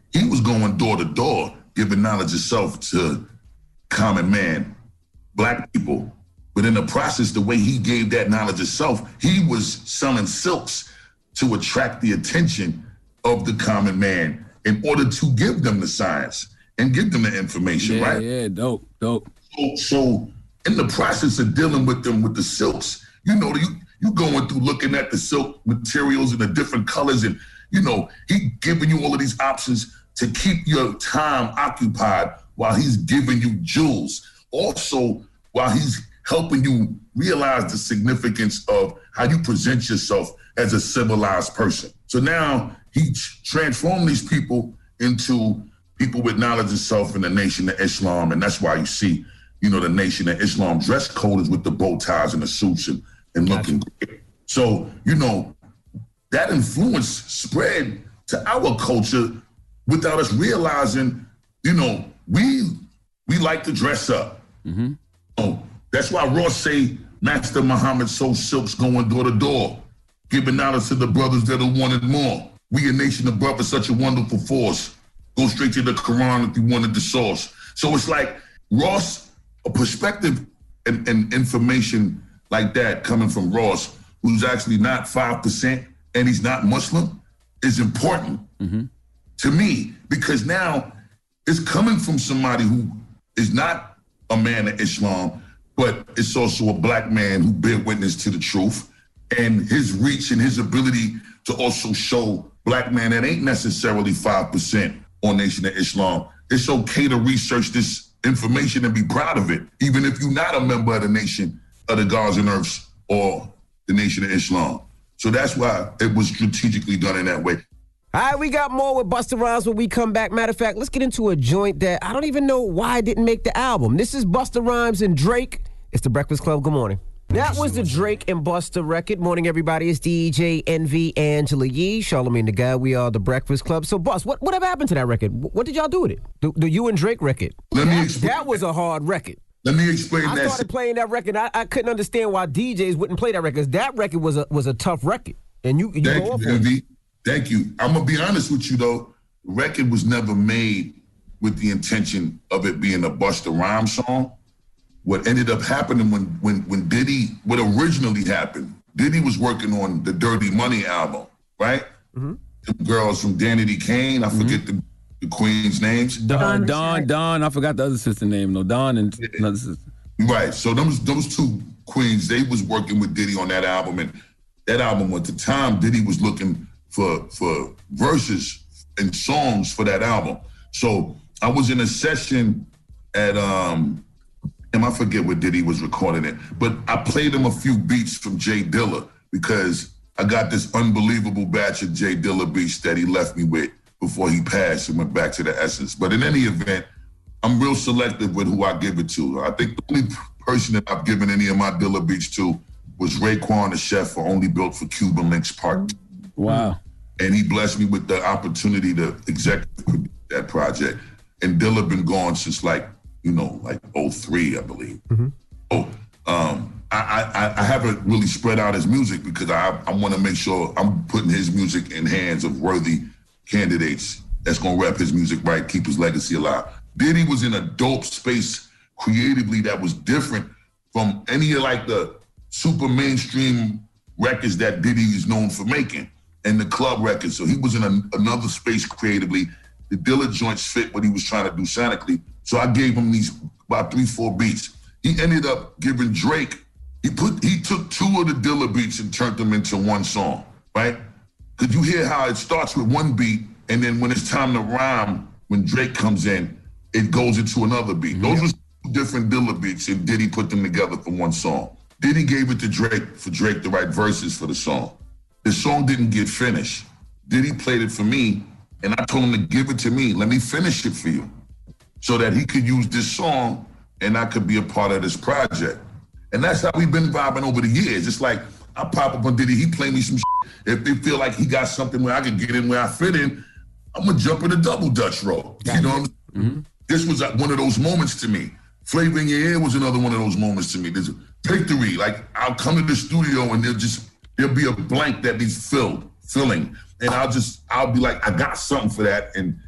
he was going door to door, giving knowledge of self to common man, black people. But in the process, the way he gave that knowledge of self, he was selling silks to attract the attention of the common man in order to give them the science and give them the information, yeah, right? Yeah, dope, dope. So, so in the process of dealing with them with the silks, you know, you you going through looking at the silk materials and the different colors, and you know, he giving you all of these options to keep your time occupied while he's giving you jewels. Also, while he's helping you realize the significance of how you present yourself as a civilized person. So now he transformed these people into people with knowledge of self in the Nation of Islam. And that's why you see, you know, the Nation of Islam dress code is with the bow ties and the suits and, and looking great. So, you know, that influence spread to our culture without us realizing, you know, we we like to dress up. Mm-hmm. So that's why Ross say Master Muhammad sold silks going door to door, giving knowledge to the brothers that are wanted more. We a nation of brothers, such a wonderful force. Go straight to the Quran if you wanted the source. So it's like Ross, a perspective and, and information like that coming from Ross, who's actually not five percent and he's not Muslim, is important mm-hmm. to me, because now it's coming from somebody who is not a man of Islam, but it's also a black man who bear witness to the truth, and his reach and his ability to also show black man that ain't necessarily five percent on Nation of Islam. It's okay to research this information and be proud of it, even if you're not a member of the Nation of the Gods and Earths or the Nation of Islam. So that's why it was strategically done in that way. All right, we got more with Busta Rhymes when we come back. Matter of fact, let's get into a joint that I don't even know why it didn't make the album. This is Busta Rhymes and Drake. It's The Breakfast Club. Good morning. That was the Drake and Busta record. Morning, everybody. It's D J Envy, Angela Yee, Charlamagne the Guy. We are The Breakfast Club. So, Bust, what whatever happened to that record? What did y'all do with it? The, the You and Drake record. Let me that, explain. That was a hard record. Let me explain I that. I started playing that record. I, I couldn't understand why D Js wouldn't play that record. That record was a was a tough record. And you, you Thank go off you, on Envy. it. Thank you. I'm going to be honest with you, though. The record was never made with the intention of it being a Busta Rhymes song. What ended up happening when when when Diddy, what originally happened, Diddy was working on the Dirty Money album, right? Mm-hmm. The girls from Danity Kane, I forget mm-hmm. the, the queen's names. Dawn, Dawn, Dawn, I forgot the other sister name, no, Dawn and yeah. another sister. Right, so those, those two queens, they was working with Diddy on that album, and that album, at the time, Diddy was looking for, for verses and songs for that album. So I was in a session at, um, and I forget what Diddy was recording it, but I played him a few beats from Jay Dilla because I got this unbelievable batch of Jay Dilla beats that he left me with before he passed and went back to the Essence. But in any event, I'm real selective with who I give it to. I think the only person that I've given any of my Dilla beats to was Raekwon the Chef for Only Built for Cuban Links Part. Wow. And he blessed me with the opportunity to executive produce that project. And Dilla been gone since like, you know, like oh three, I believe. Mm-hmm. Oh, um, I, I I haven't really spread out his music because I I want to make sure I'm putting his music in hands of worthy candidates that's gonna rep his music right, keep his legacy alive. Diddy was in a dope space creatively that was different from any of like the super mainstream records that Diddy is known for making and the club records. So he was in a, another space creatively. The Dilla joints fit what he was trying to do sonically. So I gave him these about three, four beats. He ended up giving Drake, he put he took two of the Dilla beats and turned them into one song, right? Could you hear how it starts with one beat and then when it's time to rhyme, when Drake comes in, it goes into another beat. Those were two different Dilla beats and Diddy put them together for one song. Diddy gave it to Drake for Drake to write verses for the song. The song didn't get finished. Diddy played it for me and I told him to give it to me. Let me finish it for you so that he could use this song and I could be a part of this project. And that's how we've been vibing over the years. It's like, I pop up on Diddy, he play me some shit. If they feel like he got something where I can get in where I fit in, I'm gonna jump in a double Dutch roll. You know what I'm saying? Mm-hmm. This was one of those moments to me. Flavor in Your Ear was another one of those moments to me. There's a victory, like I'll come to the studio and there'll just, there'll be a blank that needs filled, filling. And I'll just, I'll be like, I got something for that. And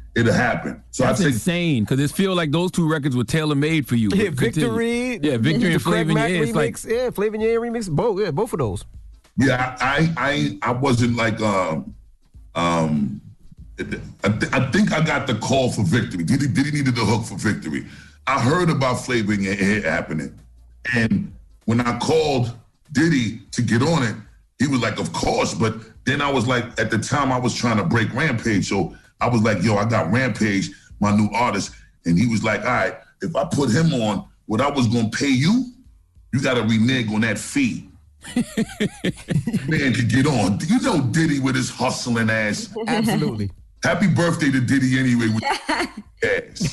it'll happen. So That's I think insane because it feels like those two records were tailor made for you. Yeah, But continue. Victory. Yeah, Victory and Craig Flavor in Mack Your Ear. It's like, remix. Yeah, Flavor in Your Ear remix. Both. Yeah, both of those. Yeah, I I I wasn't like um um I, th- I think I got the call for Victory. Did he did he needed the hook for Victory? I heard about Flavor in Your Ear happening, and when I called Diddy to get on it, he was like, "Of course," but then I was like, at the time I was trying to break Rampage, so I was like, "Yo, I got Rampage, my new artist," and he was like, "All right, if I put him on, what I was gonna pay you, you got to renege on that fee." Man could get on. You know Diddy with his hustling ass. Absolutely. Happy birthday to Diddy anyway with ass.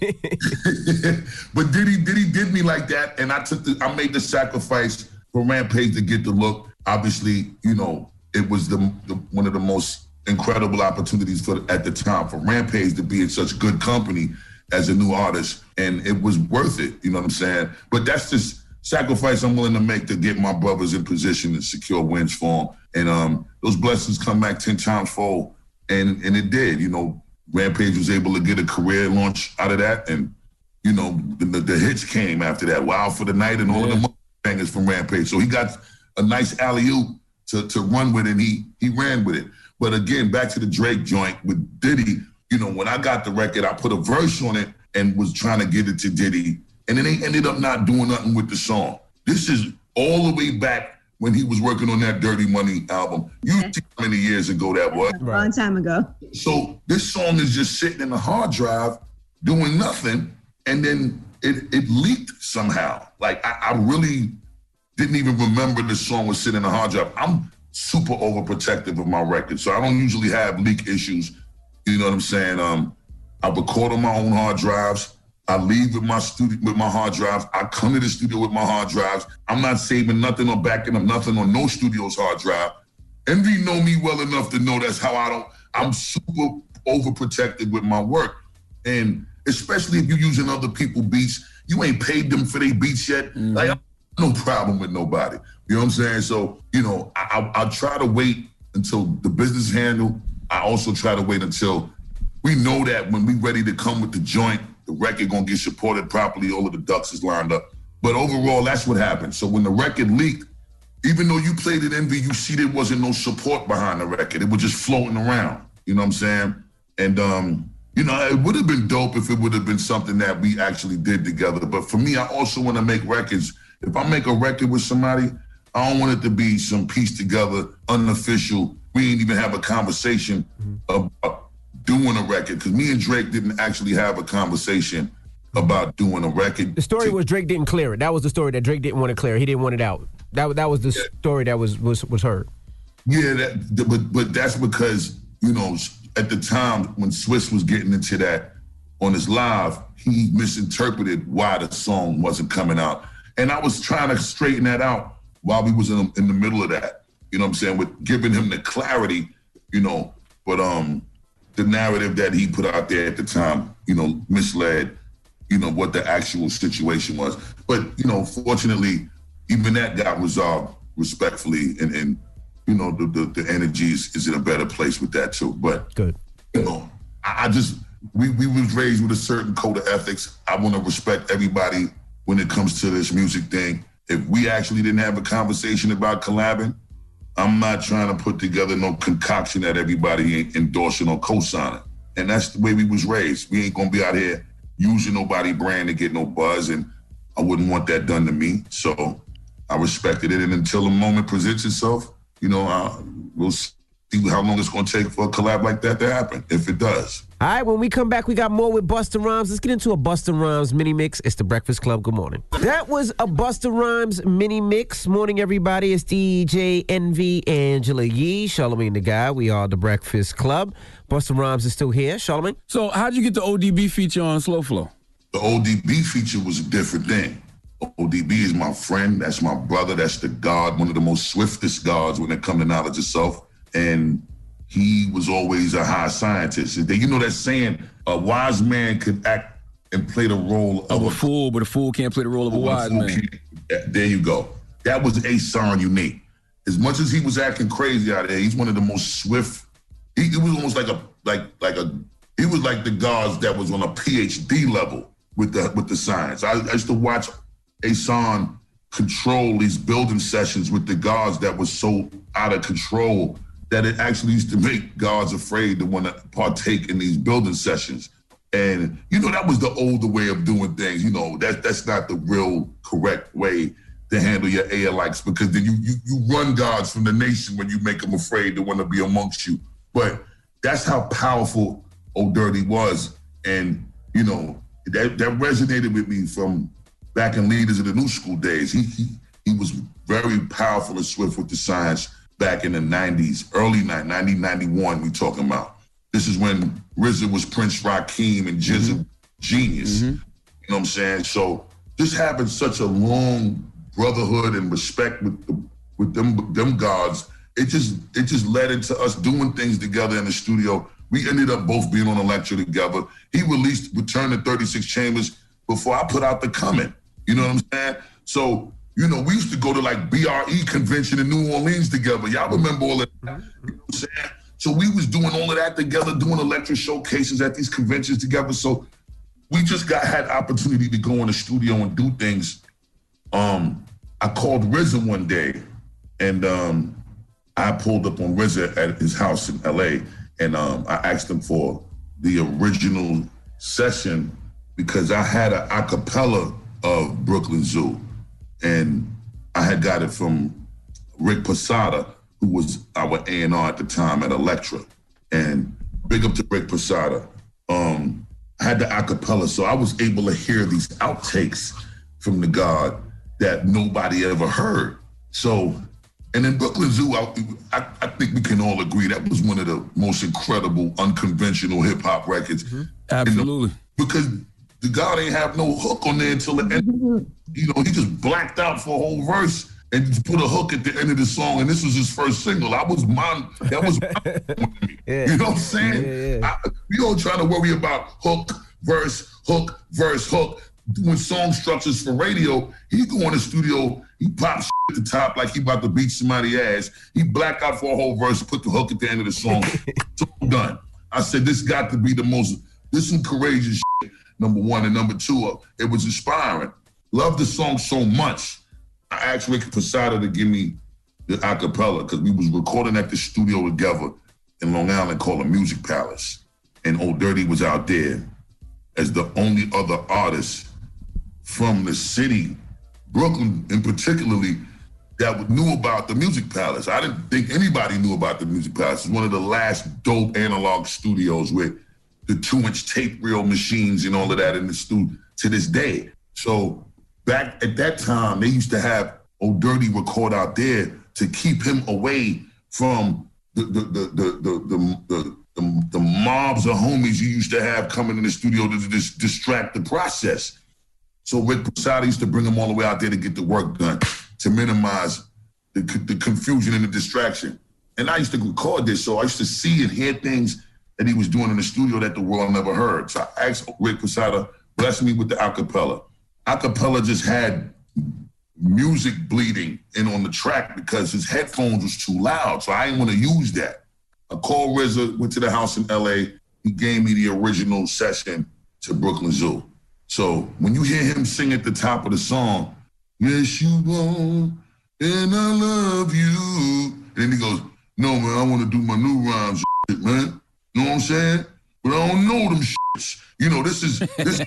But Diddy, Diddy did me like that, and I took the, I made the sacrifice for Rampage to get the look. Obviously, you know, it was the, the one of the most incredible opportunities for at the time for Rampage to be in such good company as a new artist, and it was worth it. You know what I'm saying? But that's just sacrifice I'm willing to make to get my brothers in position to secure wins for them. And um, those blessings come back ten times fold. And and it did. You know, Rampage was able to get a career launch out of that. And, you know, the, the hits came after that. Wild for the Night and all yeah. of the bangers from Rampage. So he got a nice alley-oop to, to run with, and he he ran with it. But again, back to the Drake joint with Diddy, you know, when I got the record, I put a verse on it and was trying to get it to Diddy. And then they ended up not doing nothing with the song. This is all the way back when he was working on that Dirty Money album. You see how many years ago that was. A long time ago. So this song is just sitting in the hard drive doing nothing, and then it, it leaked somehow. Like, I, I really didn't even remember the song was sitting in the hard drive. I'm super overprotective of my records, so I don't usually have leak issues. You know what I'm saying? Um, I record on my own hard drives. I leave with my studio with my hard drives. I come to the studio with my hard drives. I'm not saving nothing or backing up nothing on no studio's hard drive. Envy know me well enough to know that's how I don't. I'm super overprotected with my work, and especially if you're using other people's beats, you ain't paid them for their beats yet. Mm-hmm. Like, I have no problem with nobody. You know what I'm saying? So, you know, I, I, I try to wait until the business handle. I also try to wait until we know that when we ready to come with the joint, the record gonna get supported properly, all of the ducks is lined up. But overall, that's what happened. So when the record leaked, even though you played it Envy, you see there wasn't no support behind the record. It was just floating around, you know what I'm saying? And, um, you know, it would have been dope if it would have been something that we actually did together. But for me, I also wanna make records. If I make a record with somebody, I don't want it to be some piece together, unofficial. We ain't even have a conversation mm-hmm. about doing a record, because me and Drake didn't actually have a conversation about doing a record. The story was Drake didn't clear it. That was the story that Drake didn't want to clear. He didn't want it out. That that was the yeah. story that was was was heard. Yeah, that, but but that's because, you know, at the time when Swiss was getting into that on his live, he misinterpreted why the song wasn't coming out, and I was trying to straighten that out while we was in, in the middle of that. You know what I'm saying? With giving him the clarity, you know, but um. the narrative that he put out there at the time, you know, misled, you know, what the actual situation was. But, you know, fortunately, even that got resolved respectfully, and, and you know, the, the, the energy is, is in a better place with that too. But, good. You know, I, I just, we, we was raised with a certain code of ethics. I want to respect everybody when it comes to this music thing. If we actually didn't have a conversation about collabing, I'm not trying to put together no concoction that everybody ain't endorsing or co-signing. And that's the way we was raised. We ain't gonna be out here using nobody's brand to get no buzz, and I wouldn't want that done to me. So I respected it, and until the moment presents itself, you know, uh, we'll see how long it's gonna take for a collab like that to happen, if it does. All right, when we come back, we got more with Busta Rhymes. Let's get into a Busta Rhymes mini mix. It's the Breakfast Club. Good morning. That was a Busta Rhymes mini mix. Morning, everybody. It's D J Envy, Angela Yee, Charlamagne the Guy. We are the Breakfast Club. Busta Rhymes is still here. Charlamagne? So how'd you get the O D B feature on Slow Flow? The O D B feature was a different thing. O D B is my friend. That's my brother. That's the God, one of the most swiftest gods when it comes to knowledge of self. And he was always a high scientist. You know that saying, a wise man could act and play the role of, of a, a fool, but a fool can't play the role of a wise man. There you go. That was a sign unique. As much as he was acting crazy out there, he's one of the most swift. He, he was almost like a like like a he was like the guards that was on a P H D level with the with the science. I, I used to watch Asan control these building sessions with the guards that was so out of control that it actually used to make guards afraid to want to partake in these building sessions. And, you know, that was the older way of doing things. You know, that, that's not the real correct way to handle your A-likes, because then you, you you run guards from the nation when you make them afraid to want to be amongst you. But that's how powerful Old Dirty was. And, you know, that, that resonated with me from back in Leaders of the New School days. He, he, he was very powerful and swift with the science back in the nineties, early ninety, ninety-one we talking about. This is when R Z A was Prince Rakeem and Jizza mm-hmm. Genius. Mm-hmm. You know what I'm saying? So just having such a long brotherhood and respect with the, with them them gods, it just it just led into us doing things together in the studio. We ended up both being on Elektra together. He released Return to thirty-six Chambers before I put out The Coming. You know what I'm saying? So, you know, we used to go to like B R E convention in New Orleans together. Y'all remember all of that? You know what I'm saying? So we was doing all of that together, doing Elektra showcases at these conventions together. So we just got had opportunity to go in the studio and do things. Um, I called R Z A one day, and um, I pulled up on R Z A at his house in L A, and um, I asked him for the original session because I had an a cappella of Brooklyn Zoo, and I had got it from Rick Posada, who was our A and R at the time at Elektra. And big up to Rick Posada. Um, I had the a cappella, so I was able to hear these outtakes from the God that nobody ever heard. So, and in Brooklyn Zoo, I, I, I think we can all agree that was one of the most incredible, unconventional hip hop records. Mm-hmm. Absolutely. The, because the God ain't have no hook on there until the end. You know, he just blacked out for a whole verse and just put a hook at the end of the song. And this was his first single. I was mine. That was mine. Yeah. You know what I'm saying? Yeah, yeah. I, we all trying to worry about hook, verse, hook, verse, hook. Doing song structures for radio, he go in the studio, he pop shit at the top like he about to beat somebody's ass. He black out for a whole verse, put the hook at the end of the song. Song done. I said, this got to be the most, this is courageous shit, number one. And number two, it was inspiring. Loved the song so much. I asked Rick Posada to give me the a cappella because we was recording at the studio together in Long Island called the Music Palace. And Old Dirty was out there as the only other artist from the city, Brooklyn in particularly, that knew about the Music Palace. I didn't think anybody knew about the Music Palace. It's one of the last dope analog studios with the two-inch tape reel machines and all of that in the studio to this day. So back at that time, they used to have Old Dirty record out there to keep him away from the the the the the the, the, the, the mobs of homies you used to have coming in the studio to just distract the process. So Rick Posada used to bring him all the way out there to get the work done, to minimize the, the confusion and the distraction. And I used to record this, so I used to see and hear things that he was doing in the studio that the world never heard. So I asked Rick Posada, bless me with the a cappella. A cappella just had music bleeding in on the track because his headphones was too loud, so I didn't want to use that. I called R Z A, went to the house in L A. He gave me the original session to Brooklyn Zoo. So when you hear him sing at the top of the song, yes, you won't, and I love you. And then he goes, no, man, I want to do my new rhymes, shit, man. You know what I'm saying? But I don't know them shits. You know, this is, this,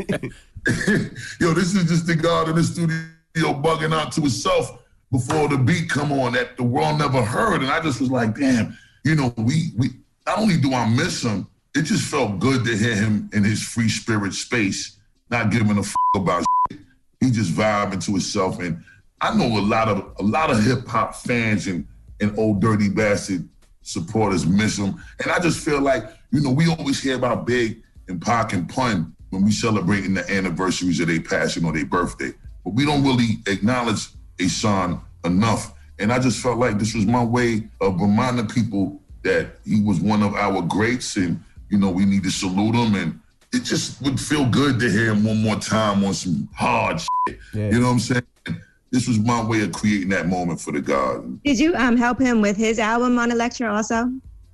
yo, this is just the God in the studio bugging out to himself before the beat come on that the world never heard. And I just was like, damn, you know, we, we not only do I miss him, it just felt good to hear him in his free spirit space, not giving a f about shit. He just vibing to himself. And I know a lot of a lot of hip hop fans and, and Old Dirty Bastard supporters miss him. And I just feel like, you know, we always hear about Big and Pac and Pun when we celebrating the anniversaries of their passing or their birthday. But we don't really acknowledge Asan enough. And I just felt like this was my way of reminding people that he was one of our greats and, you know, we need to salute him. And it just would feel good to hear him one more time on some hard shit. Yeah. You know what I'm saying? This was my way of creating that moment for the God. Did you um help him with his album on Elektra also?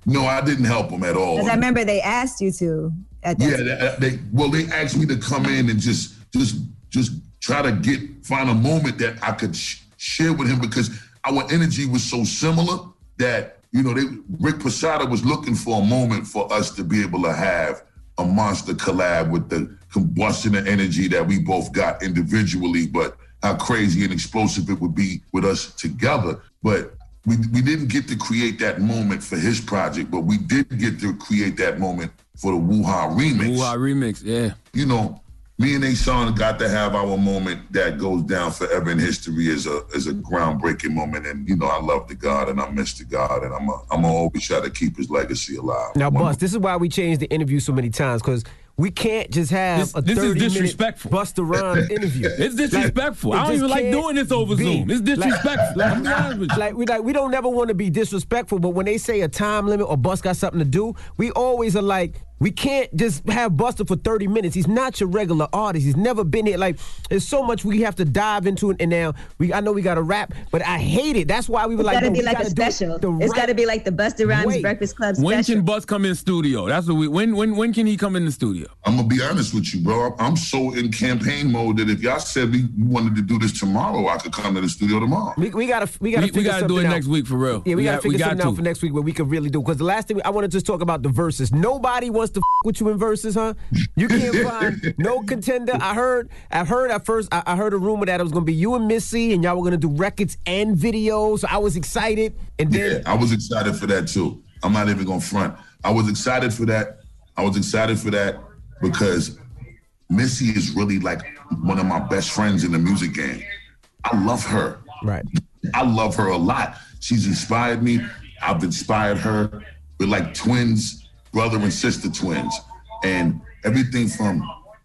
No, I didn't help him at all. Because I remember they asked you to. At that yeah, they, they well, they asked me to come in and just, just, just try to get find a moment that I could sh- share with him because our energy was so similar that you know, they, Rick Posada was looking for a moment for us to be able to have a monster collab with the combustion and energy that we both got individually, but how crazy and explosive it would be with us together. But we we didn't get to create that moment for his project, but we did get to create that moment for the Woo-Ha remix. Woo-Ha remix, yeah. You know, me and A-Sean got to have our moment that goes down forever in history as a as a groundbreaking moment. And, you know, I love the God and I miss the God. And I'm a, I'm going to always try to keep his legacy alive. Now, Bus, this is why we changed the interview so many times, because we can't just have this, a this thirty is disrespectful. minute Busta Rhymes interview. It's disrespectful. Like, I don't even like doing this over be. Zoom. It's disrespectful. Like, I'm be honest with you. like, we, like, we don't never want to be disrespectful, but when they say a time limit or Bus got something to do, we always are like, we can't just have Busta for thirty minutes. He's not your regular artist. He's never been here. Like, there's so much we have to dive into it. And now, we I know we got to rap, but I hate it. That's why we were it's like, gotta no, be we like gotta a do it special. the It's right got to be like the Busta Rhymes way. Breakfast Club When special. can Bus come in studio? That's what we. When when when can he come in the studio? I'm gonna be honest with you, bro. I'm so in campaign mode that if y'all said we wanted to do this tomorrow, I could come to the studio tomorrow. We, we gotta we gotta We, we gotta do it out. next week for real. Yeah, we, we gotta got, figure we got something to. out for next week where we could really do. Because the last thing I want to just talk about the verses. Nobody wants to f- with you in verses, huh? You can't find no contender. I heard. I heard at first. I, I heard a rumor that it was gonna be you and Missy, and y'all were gonna do records and videos. So I was excited, and then Yeah, I was excited for that too. I'm not even gonna front. I was excited for that. I was excited for that because Missy is really like one of my best friends in the music game. I love her. Right. I love her a lot. She's inspired me. I've inspired her. We're like twins, brother and sister twins. And everything from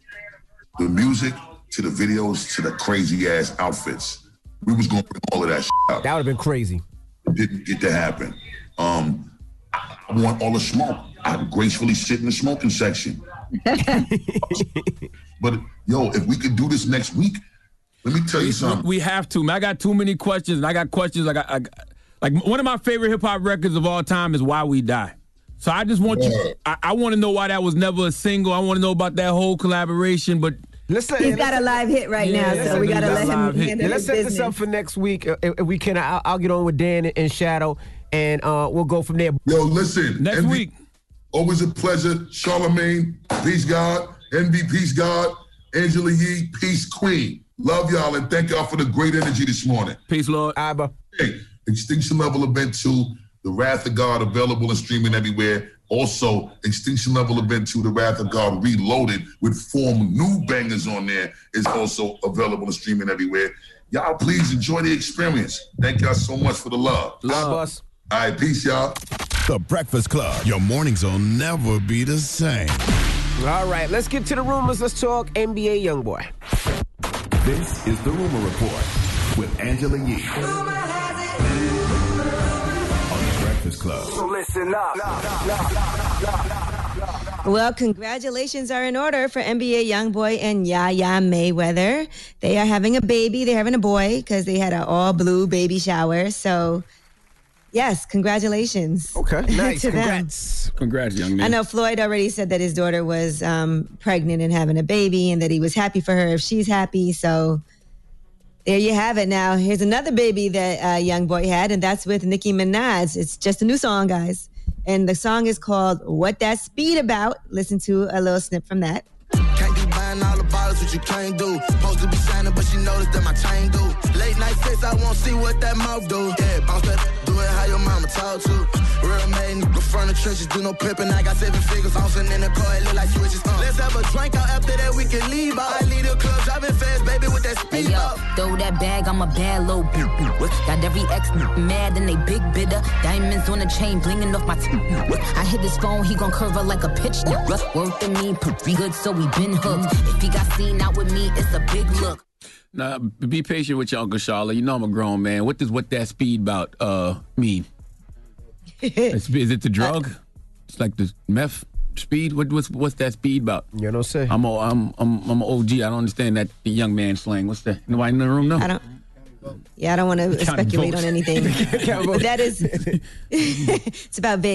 the music to the videos to the crazy ass outfits. We was gonna bring all of that shit out. That would have been crazy. It didn't get to happen. Um, I, I want all the smoke. I gracefully sit in the smoking section. But yo, if we could do this next week, let me tell you something. We have to. Man, I got too many questions, and I got questions. I got, I got like one of my favorite hip hop records of all time is "Why We Die." So I just want yeah. you. I, I want to know why that was never a single. I want to know about that whole collaboration. But let's he's got a live hit right yeah, now, so we got to let him hit. handle yeah, Let's his set business. this up for next week. If, if we can, I'll, I'll get on with Dan and, and Shadow, and uh, we'll go from there. Yo, listen. Next Envy, week. Always a pleasure. Charlemagne, peace God. Envy, peace God. Angela Yee, peace queen. Love y'all and thank y'all for the great energy this morning. Peace, Lord. Abba. Hey, Extinction Level Event two, The Wrath of God, available and streaming everywhere. Also, Extinction Level Event two, The Wrath of God Reloaded with four new bangers on there is also available and streaming everywhere. Y'all please enjoy the experience. Thank y'all so much for the love. Love us. All right, peace, y'all. The Breakfast Club. Your mornings will never be the same. All right, let's get to the rumors. Let's talk N B A Youngboy. This is the Rumor Report with Angela Yee on the Breakfast Club. So listen up. Well, congratulations are in order for N B A Youngboy and Yaya Mayweather. They are having a baby. They're having a boy because they had an all-blue baby shower. So, yes, congratulations. Okay, nice. to Congrats. them. Congrats, young man. I know Floyd already said that his daughter was um, pregnant and having a baby and that he was happy for her if she's happy. So there you have it. Now, here's another baby that uh, Youngboy had, and that's with Nicki Minaj. It's just a new song, guys. And the song is called What That Speed About. Listen to a little snip from that. Can't be buying all the bottles, what you can't do. Supposed to be shining, but she noticed that my chain do. Late night sex, I won't see what that mouth do. Yeah, bounce that, do it how your mama talk to. Real made nigga from the trenches, do no pimping. I got seven figures, bouncing in the car, it look like switches. Uh. Let's have a drink out after that, we can leave out. I leave the club, driving fast, baby, with that speed hey, yo, up. throw that bag, I'm a bad little bitch. Got every ex mad and they big bidder. Diamonds on the chain, blinging off my t- I hit his phone, he gon' curve her like a pitch. Work to me, pretty good, so we been hooked. If he got seen out with me, it's a big look. Now, be patient with your Uncle Charlotte. You know I'm a grown man. What does what that speed about uh, mean? is, is it the drug? It's like the meth speed? What, what's what's that speed about? You don't say. I'm a, I'm I'm I'm an O G. I don't understand that young man slang. What's that? Nobody in the room know? I don't. Yeah, I don't want to speculate on anything. But that is, it's about Vegas.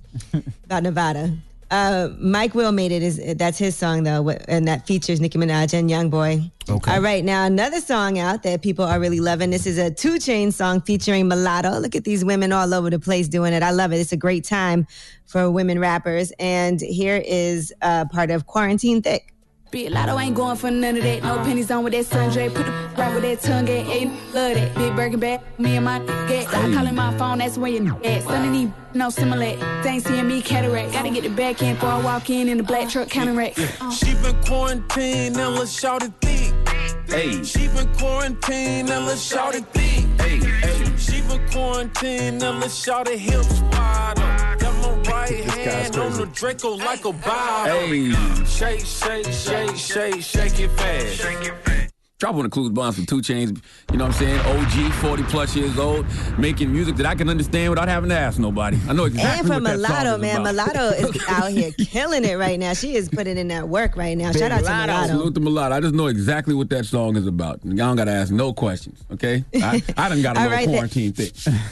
about Nevada. Uh, Mike Will Made It is that's his song though, and that features Nicki Minaj and YoungBoy. Okay. All right, now another song out that people are really loving. This is a two Chainz song featuring Mulatto. Look at these women all over the place doing it. I love it. It's a great time for women rappers. And here is uh, part of Quarantine Thick. Big Lotto ain't going for none of that. No pennies on with that sundray. Put the right with that tongue at. Ain't love that. Big Birkin bag. Me and my get. Stop calling my phone. That's where you at. Sunny need no similar. They ain't seeing me cataract. Gotta get the back in before I walk in in the black truck counting rack. Uh. She been quarantined and let's shout it thick. Hey. She been quarantined and let's shout it thick. Hey. Hey. She been quarantined and let's shout it hips wide up. Right hand on the Draco like a bow. Hey. Shake, shake, shake, shake, shake it fast. Shake it fast. Drop one of Clues Bonds from two Chainz. You know what I'm saying? O G, forty plus years old, making music that I can understand without having to ask nobody. I know exactly and for what that Mulatto, song is man, about. Mulatto is out here killing it right now. She is putting in that work right now. Big Shout out to Mulatto. Mulatto. Salute to Mulatto. I just know exactly what that song is about. Y'all don't got to ask no questions, okay? I, I done got a All little right, quarantine thing.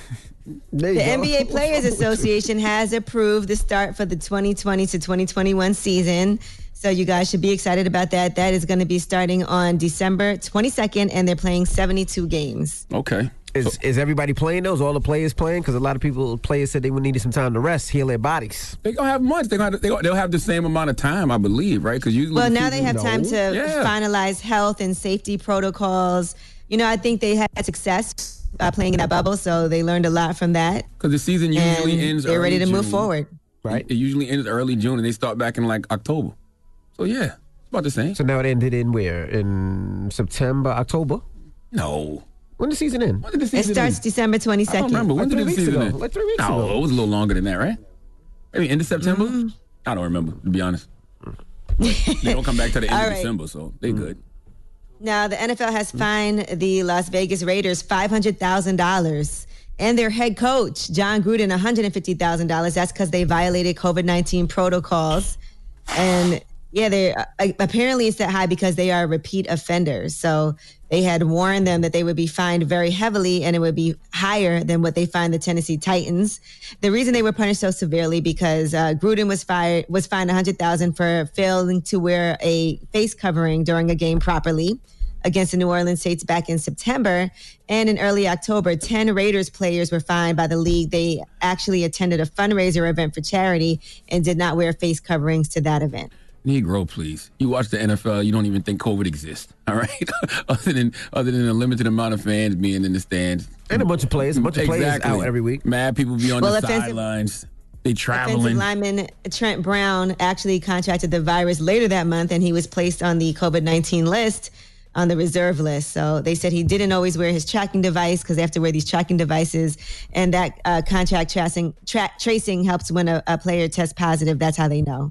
The N B A Players Association has approved the start for the twenty twenty to twenty twenty-one season. So you guys should be excited about that. That is going to be starting on December twenty-second, and they're playing seventy-two games. Okay. Is, so, is everybody playing those? All the players playing? Because a lot of people, players said they would need some time to rest, heal their bodies. They gonna have much. They gonna, they gonna, they'll have the same amount of time, I believe, right? Because usually. Well, now they have no. time to yeah. finalize health and safety protocols. You know, I think they had success uh, playing in that bubble, so they learned a lot from that. Because the season usually and ends. They're early ready to June, move forward, right? It, it usually ends early June, and they start back in like October. So yeah, it's about the same. So now it ended in where? In September, October? No. When did the season end? When did the season It starts end? December twenty-second. I don't remember. When like did the season ago. end? Like three weeks no, ago. it was a little longer than that, right? Maybe end of September? Mm-hmm. I don't remember, to be honest. They don't come back to the end All of right. December, so they mm-hmm. good. Now, the N F L has fined the Las Vegas Raiders five hundred thousand dollars and their head coach, John Gruden, one hundred fifty thousand dollars. That's because they violated COVID nineteen protocols. And yeah, they uh, apparently it's that high because they are repeat offenders. So they had warned them that they would be fined very heavily and it would be higher than what they fined the Tennessee Titans. The reason they were punished so severely because uh, Gruden was fired was fined one hundred thousand dollars for failing to wear a face covering during a game properly against the New Orleans Saints back in September. And in early October, ten Raiders players were fined by the league. They actually attended a fundraiser event for charity and did not wear face coverings to that event. Negro, please. You watch the N F L, you don't even think COVID exists, all right? other than other than a limited amount of fans being in the stands. And a bunch of players. A bunch of exactly. players out every week. Mad people be on Well, the offensive- sidelines. They Offensive traveling. lineman Trent Brown actually contracted the virus later that month, and he was placed on the COVID nineteen list, on the reserve list. So they said he didn't always wear his tracking device because they have to wear these tracking devices, and that uh, contact tracing, tra- tracing helps when a, a player tests positive. That's how they know.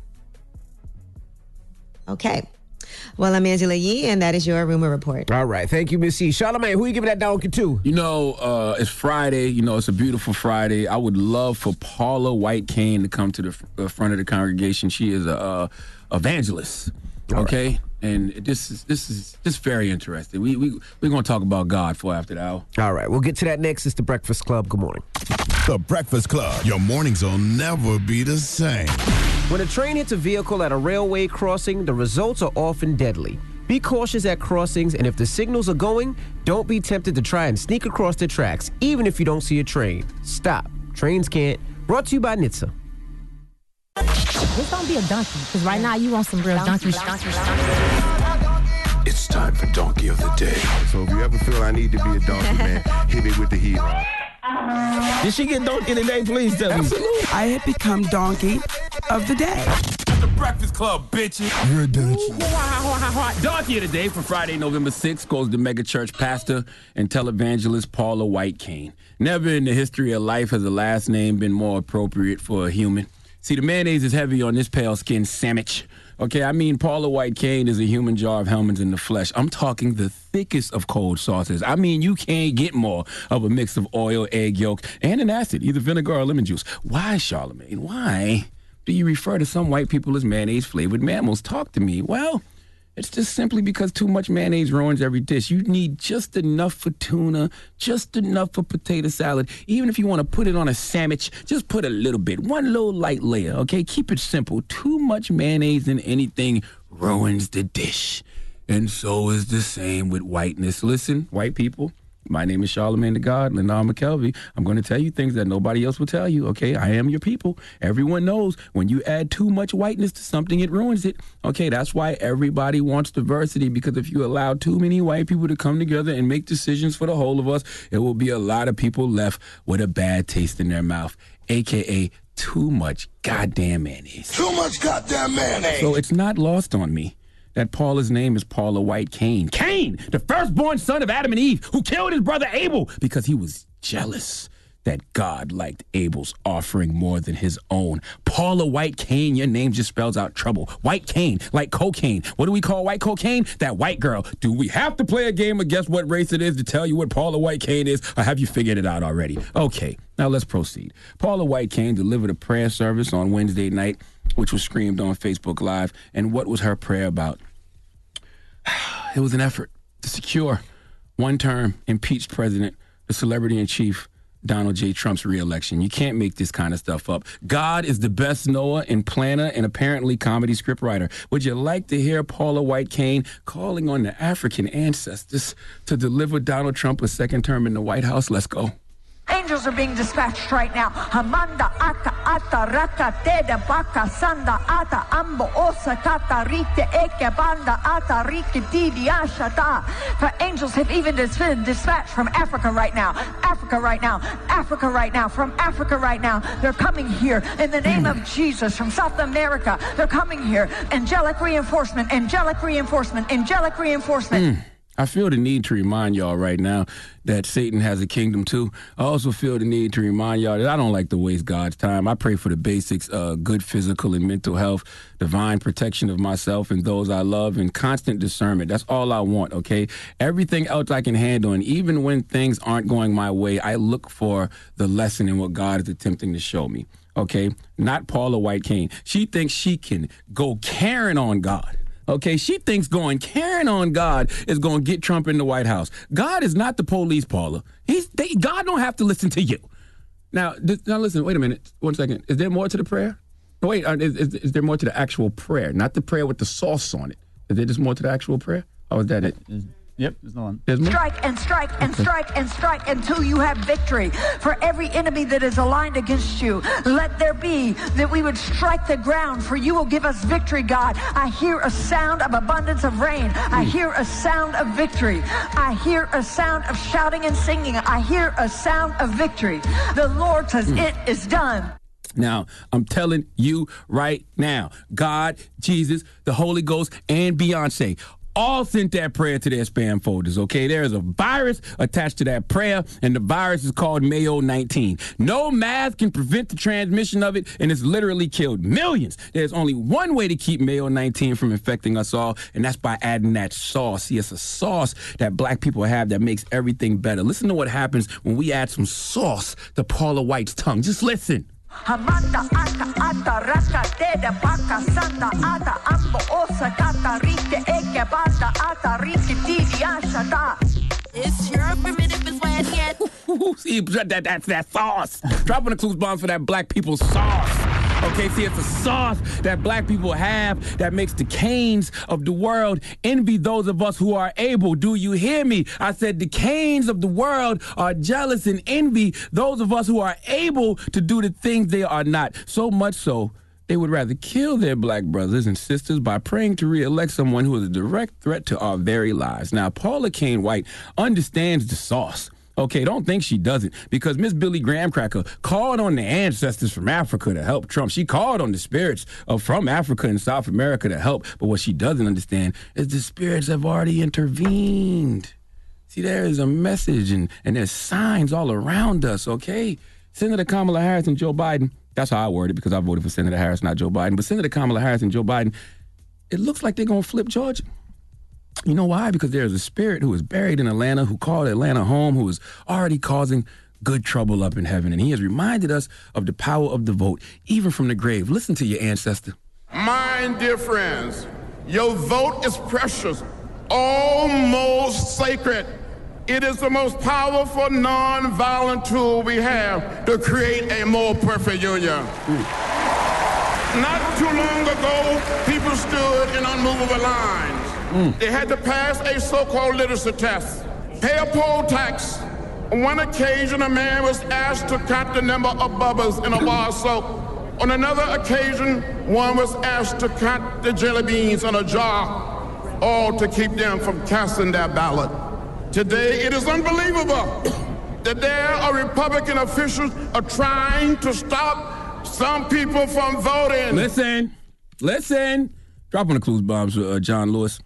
Okay. Well, I'm Angela Yee, and that is your Rumor Report. All right. Thank you, Miss Yee. Charlamagne, who you giving that donkey to? You know, uh, it's Friday. You know, it's a beautiful Friday. I would love for Paula White Kane to come to the f- front of the congregation. She is a uh, evangelist. Okay, right. And this is this is just very interesting. We we we're gonna talk about God for after the hour. All right, we'll get to that next. It's the Breakfast Club. Good morning. The Breakfast Club. Your mornings will never be the same. When a train hits a vehicle at a railway crossing, the results are often deadly. Be cautious at crossings, and if the signals are going, don't be tempted to try and sneak across the tracks, even if you don't see a train. Stop. Trains can't. Brought to you by N H T S A. Just don't be a donkey, because right now you want some real donkey. donkey, It's time for Donkey of the Day. So if you ever feel I need to be a donkey, man, hit me with the heat. Did she get donkey today? Please tell me. I have become donkey of the day. The Breakfast Club, bitches. You're a donkey. Donkey of the Day for Friday, November sixth goes to mega church pastor and televangelist Paula White Kane. Never in the history of life has a last name been more appropriate for a human. See, the mayonnaise is heavy on this pale-skinned sandwich. Okay, I mean, Paula White Kane is a human jar of Hellmann's in the flesh. I'm talking the thickest of cold sauces. I mean, you can't get more of a mix of oil, egg yolk, and an acid, either vinegar or lemon juice. Why, Charlamagne? Why do you refer to some white people as mayonnaise-flavored mammals? Talk to me. Well, It's just simply because too much mayonnaise ruins every dish. You need just enough for tuna, just enough for potato salad. Even if you want to put it on a sandwich, just put a little bit, one little light layer, okay? Keep it simple. Too much mayonnaise in anything ruins the dish. And so is the same with whiteness. Listen, white people. My name is Charlamagne the God, Lenard McKelvey. I'm going to tell you things that nobody else will tell you, okay? I am your people. Everyone knows when you add too much whiteness to something, it ruins it. Okay, that's why everybody wants diversity, because if you allow too many white people to come together and make decisions for the whole of us, it will be a lot of people left with a bad taste in their mouth, a k a too much goddamn mayonnaise. Too much goddamn mayonnaise. So it's not lost on me that Paula's name is Paula White Cain. Cain, the firstborn son of Adam and Eve, who killed his brother Abel because he was jealous that God liked Abel's offering more than his own. Paula White Cain, your name just spells out trouble. White Cain, like cocaine. What do we call white cocaine? That white girl. Do we have to play a game of guess what race it is to tell you what Paula White Cain is, or have you figured it out already? Okay, now let's proceed. Paula White Cain delivered a prayer service on Wednesday night, which was streamed on Facebook Live. And what was her prayer about? It was an effort to secure one-term impeached president, the celebrity-in-chief, Donald J. Trump's reelection. You can't make this kind of stuff up. God is the best knower and planner and apparently comedy scriptwriter. Would you like to hear Paula White Cain calling on the African ancestors to deliver Donald Trump a second term in the White House? Let's go. Angels are being dispatched right now. Hamanda aka ata raka teda baka sanda ata ambo osa kata rite eke banda ata rike didi ashata. For angels have even been dispatched from Africa right now. Africa right now. Africa right now. From Africa right now. They're coming here in the name of Jesus. From South America. They're coming here. Angelic reinforcement. Angelic reinforcement. Angelic reinforcement. Mm. I feel the need to remind y'all right now that Satan has a kingdom too. I also feel the need to remind y'all that I don't like to waste God's time. I pray for the basics, uh, good physical and mental health, divine protection of myself and those I love, and constant discernment. That's all I want, okay? Everything else I can handle, and even when things aren't going my way, I look for the lesson in what God is attempting to show me, okay? Not Paula White Cain. She thinks she can go Karen on God. Okay, she thinks going Karen on God is going to get Trump in the White House. God is not the police, Paula. He's they, God don't have to listen to you. Now, this, now listen, wait a minute, one second. Is there more to the prayer? No, wait, is, is, is there more to the actual prayer? Not the prayer with the sauce on it. Is there just more to the actual prayer? Or is that it? Yep, there's no one. There's more? Strike and strike and okay. strike and strike until you have victory. For every enemy that is aligned against you, let there be that we would strike the ground, for you will give us victory, God. I hear a sound of abundance of rain. I hear a sound of victory. I hear a sound of shouting and singing. I hear a sound of victory. The Lord says mm. it is done. Now, I'm telling you right now, God, Jesus, the Holy Ghost, and Beyonce all sent that prayer to their spam folders, okay? There is a virus attached to that prayer, and the virus is called Mayo nineteen. No mask can prevent the transmission of it, and it's literally killed millions. There's only one way to keep Mayo nineteen from infecting us all, and that's by adding that sauce. See, it's a sauce that black people have that makes everything better. Listen to what happens when we add some sauce to Paula White's tongue. Just listen. Hamanda aka ata raka teda baka sanda ata ambo osa kata rite eke banda ata rite didi ashata. It's your primitive is where it's get. See, that, that's that sauce. Dropping a clues bomb for that black people's sauce. Okay, see, it's a sauce that black people have that makes the Cains of the world envy those of us who are able. Do you hear me? I said the Cains of the world are jealous and envy those of us who are able to do the things they are not. So much so, they would rather kill their black brothers and sisters by praying to re-elect someone who is a direct threat to our very lives. Now, Paula Cain White understands the sauce. Okay, don't think she doesn't, because Miss Billy Graham Cracker called on the ancestors from Africa to help Trump. She called on the spirits of, from Africa and South America to help. But what she doesn't understand is the spirits have already intervened. See, there is a message and, and there's signs all around us, okay? Senator Kamala Harris and Joe Biden, that's how I word it because I voted for Senator Harris, not Joe Biden. But Senator Kamala Harris and Joe Biden, it looks like they're going to flip Georgia. You know why? Because there's a spirit who is buried in Atlanta, who called Atlanta home, who is already causing good trouble up in heaven. And he has reminded us of the power of the vote, even from the grave. Listen to your ancestor. My dear friends, Your vote is precious, almost sacred. It is the most powerful non-violent tool we have to create a more perfect union. Mm. Not too long ago, people stood in unmovable lines. Mm. They had to pass a so-called literacy test, pay a poll tax. On one occasion, a man was asked to count the number of bubbles in a bar of soap. On another occasion, one was asked to count the jelly beans in a jar, all to keep them from casting their ballot. Today, it is unbelievable that there are Republican officials are trying to stop some people from voting. Listen, listen. Dropping the clues bombs with uh, John Lewis.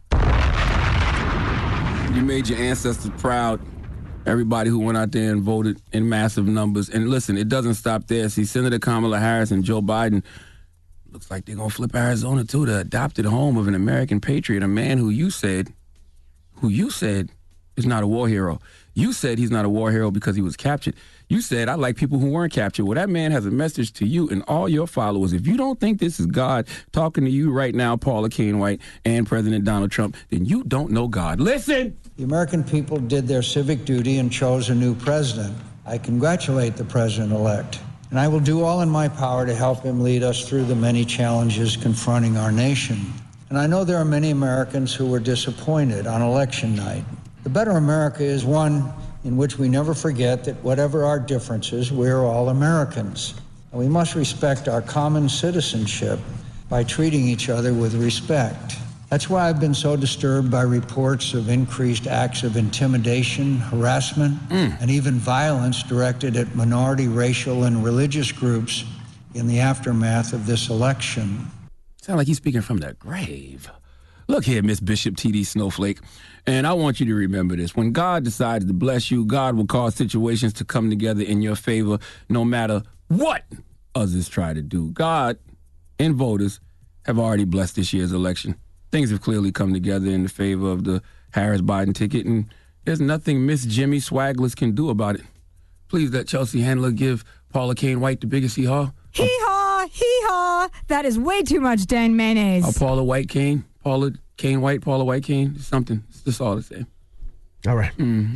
You made your ancestors proud. Everybody who went out there and voted in massive numbers. And listen, it doesn't stop there. See, Senator Kamala Harris and Joe Biden, looks like they're going to flip Arizona, too, the adopted home of an American patriot, a man who you said, who you said is not a war hero. You said he's not a war hero because he was captured. You said, I like people who weren't captured. Well, that man has a message to you and all your followers. If you don't think this is God talking to you right now, Paula Kane White and President Donald Trump, then you don't know God. Listen! The American people did their civic duty and chose a new president. I congratulate the president-elect, and I will do all in my power to help him lead us through the many challenges confronting our nation. And I know there are many Americans who were disappointed on election night. The better America is one in which we never forget that whatever our differences, we're all Americans. And we must respect our common citizenship by treating each other with respect. That's why I've been so disturbed by reports of increased acts of intimidation, harassment, mm. and even violence directed at minority, racial, and religious groups in the aftermath of this election. Sound like he's speaking from the grave. Look here, Miss Bishop T D Snowflake, and I want you to remember this. When God decides to bless you, God will cause situations to come together in your favor no matter what others try to do. God and voters have already blessed this year's election. Things have clearly come together in the favor of the Harris-Biden ticket, and there's nothing Miss Jimmy Swagless can do about it. Please let Chelsea Handler give Paula Kane White the biggest hee-haw. Hee-haw, hee-haw. That is way too much Dan mayonnaise. Oh, Paula White Kane, Paula Kane White, Paula White Kane, something. It's just all the same. All right. Mm-hmm.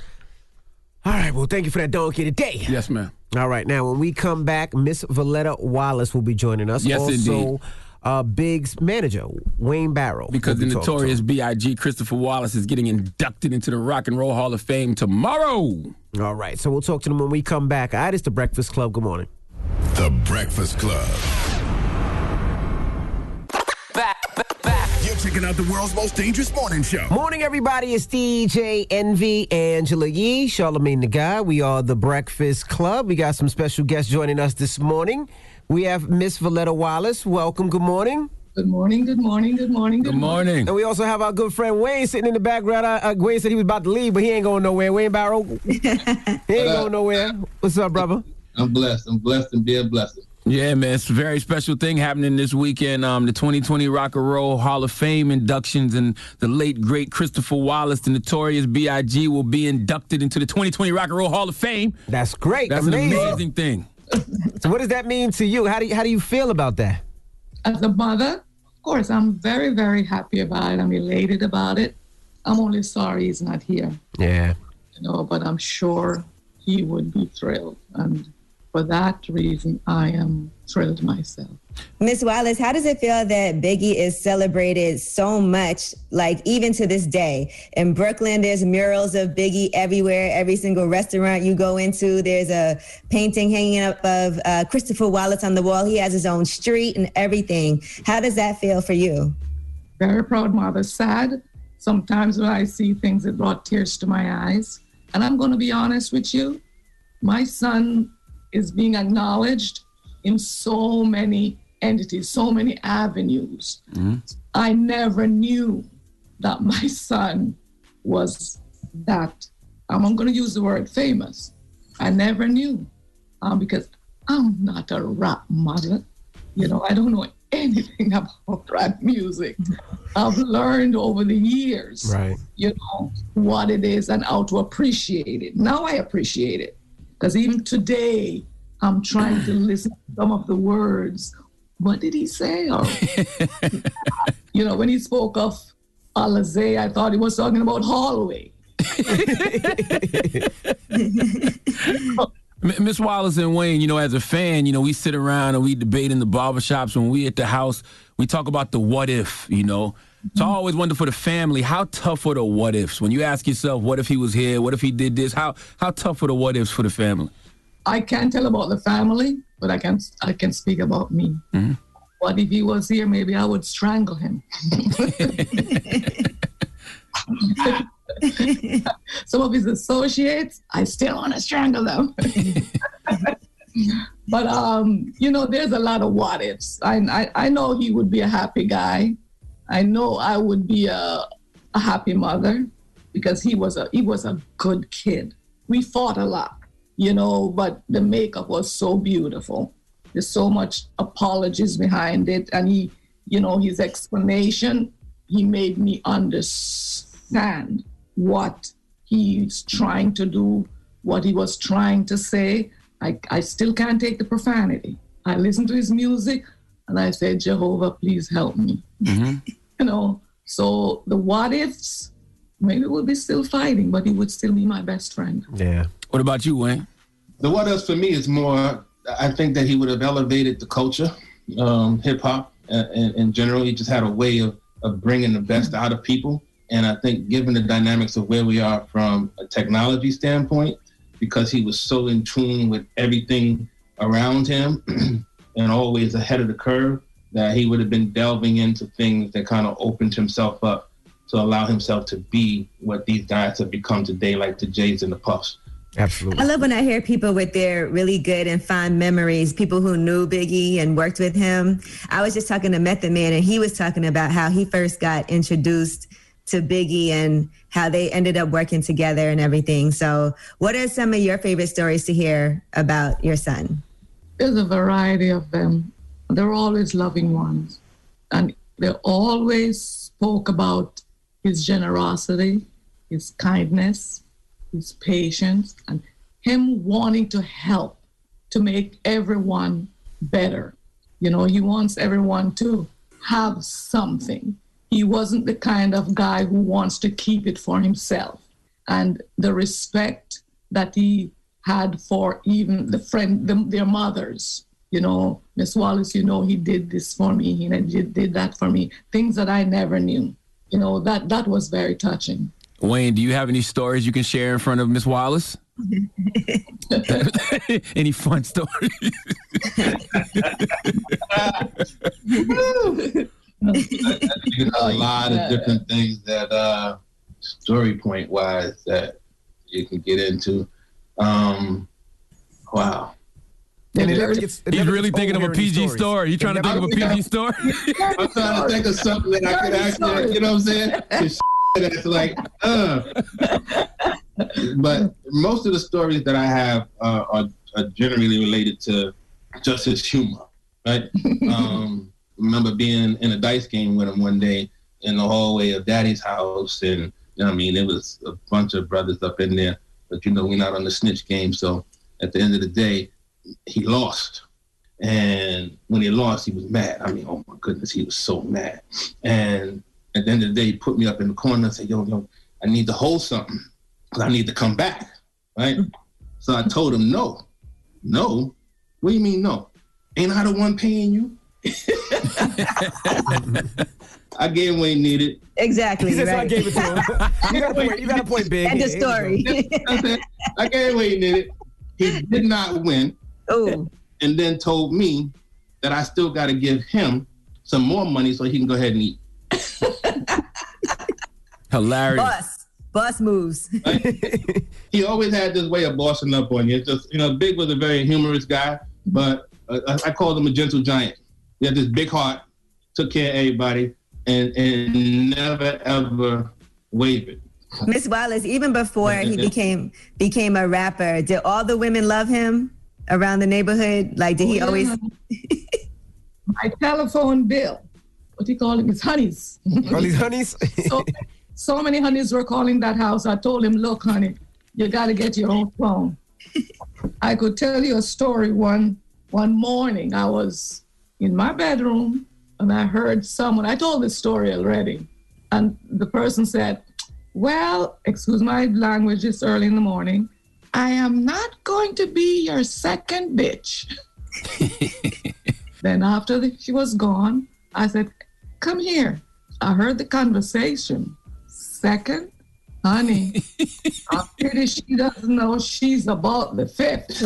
All right, well, thank you for that donkey today. Yes, ma'am. All right, now, when we come back, Miss Valletta Wallace will be joining us. Yes, also, indeed. Uh, Big's manager, Wayne Barrow. Because the notorious B I G Christopher Wallace is getting inducted into the Rock and Roll Hall of Fame tomorrow. All right, so we'll talk to them when we come back. All right, it's The Breakfast Club. Good morning. The Breakfast Club. Back, back, back. You're checking out the world's most dangerous morning show. Morning, everybody. It's D J Envy, Angela Yee, Charlamagne the Guy. We are The Breakfast Club. We got some special guests joining us this morning. We have Miss Valletta Wallace. Welcome. Good morning. Good morning. Good morning. Good morning. Good morning. And we also have our good friend Wayne sitting in the background. Uh, Wayne said he was about to leave, but he ain't going nowhere. Wayne Barrow, he ain't going nowhere. What's up, brother? I'm blessed. I'm blessed and be a blessing. Yeah, man. It's a very special thing happening this weekend. Um, the twenty twenty Rock and Roll Hall of Fame inductions, and the late, great Christopher Wallace, the notorious B I G, will be inducted into the twenty twenty Rock and Roll Hall of Fame. That's great. That's amazing. an amazing thing. So what does that mean to you? How do you, how do you feel about that? As a mother, of course, I'm very, very happy about it. I'm elated about it. I'm only sorry he's not here. Yeah. You know, but I'm sure he would be thrilled. And for that reason, I am thrilled myself. Miss Wallace, how does it feel that Biggie is celebrated so much, like even to this day? In Brooklyn, there's murals of Biggie everywhere. Every single restaurant you go into, there's a painting hanging up of uh, Christopher Wallace on the wall. He has his own street and everything. How does that feel for you? Very proud mother. Sad. Sometimes when I see things, it brought tears to my eyes. And I'm going to be honest with you. My son is being acknowledged in so many entities, so many avenues. Mm-hmm. I never knew that my son was that, um, I'm going to use the word famous. I never knew um, because I'm not a rap mother. You know, I don't know anything about rap music. I've learned over the years, right, you know, what it is and how to appreciate it. Now I appreciate it. Because even today, I'm trying to listen to some of the words what did he say? Or, you know, when he spoke of Alizé, I thought he was talking about hallway. Miss Wallace and Wayne, you know, as a fan, you know, we sit around and we debate in the barbershops. When we at the house, we talk about the what if, you know. So I always wonder for the family, how tough are the what ifs? When you ask yourself, what if he was here? What if he did this? How how tough are the what ifs for the family? I can't tell about the family, but I can I can speak about me. Mm-hmm. What if he was here? Maybe I would strangle him. Some of his associates, I still want to strangle them. But, um, you know, there's a lot of what ifs. I, I, I know he would be a happy guy. I know I would be a, a happy mother because he was a he was a good kid. We fought a lot, you know, but the makeup was so beautiful. There's so much apologies behind it. And he, you know, his explanation, he made me understand what he's trying to do, what he was trying to say. I, I still can't take the profanity. I listen to his music and I say, Jehovah, please help me. Mm-hmm. You know, so the what ifs, maybe we'll be still fighting, but he would still be my best friend. Yeah. What about you, Wayne? The what ifs for me is more, I think that he would have elevated the culture, um, hip hop uh, in, in general. He just had a way of, of bringing the best out of people. And I think given the dynamics of where we are from a technology standpoint, because he was so in tune with everything around him and always ahead of the curve, that he would have been delving into things that kind of opened himself up to allow himself to be what these guys have become today, like the Jays and the Puffs. Absolutely. I love when I hear people with their really good and fond memories, people who knew Biggie and worked with him. I was just talking to Method Man, and he was talking about how he first got introduced to Biggie and how they ended up working together and everything. So what are some of your favorite stories to hear about your son? There's a variety of them. They're always loving ones. And they always spoke about his generosity, his kindness, his patience, and him wanting to help to make everyone better. You know, he wants everyone to have something. He wasn't the kind of guy who wants to keep it for himself. And the respect that he had for even the friend, the, their mothers, you know, Miss Wallace, you know, he did this for me, he did, did that for me, things that I never knew. You know, that, that was very touching. Wayne, do you have any stories you can share in front of Miss Wallace? Any fun stories? There's a lot of different things that, uh, story point wise, that you can get into. Um, wow. And it never gets, it He's really thinking of a P G story. You trying to think of a P G story? I'm trying to think of something that I could actually, you know what I'm saying? It's that's like, uh. But most of the stories that I have uh, are, are generally related to just his humor, right? um, remember being in a dice game with him one day in the hallway of Daddy's house, and you know what I mean, it was a bunch of brothers up in there, but you know, we're not on the snitch game, so at the end of the day, he lost. And when he lost, he was mad. I mean, oh my goodness, he was so mad. And at the end of the day, he put me up in the corner and said, yo, yo, I need to hold something because I need to come back, right? So I told him, no, no. What do you mean no? Ain't I the one paying you? I gave him what he needed. Exactly. He says, right. I gave it to him. You got a point, you got a point big. End of story. I gave him what he needed. He did not win. Oh. And then told me that I still got to give him some more money so he can go ahead and eat. Hilarious. Bus. Bus moves. Right? He always had this way of bossing up on you. It's just, you know, Big was a very humorous guy, but uh, I called him a gentle giant. He had this big heart, took care of everybody, and, and never, ever wavered. Miss Wallace, even before he became became a rapper, did all the women love him around the neighborhood? Like, did he oh, always... My telephone bill, what do you call him? His honeys. All these honeys? so, so many honeys were calling that house. I told him, look, honey, you got to get your own phone. I could tell you a story. One one morning, I was in my bedroom and I heard someone, I told this story already, and the person said, well, excuse my language, it's early in the morning, I am not going to be your second bitch. Then after the, she was gone, I said, come here. I heard the conversation. Second, honey, I'm pretty she doesn't know she's about the fifth.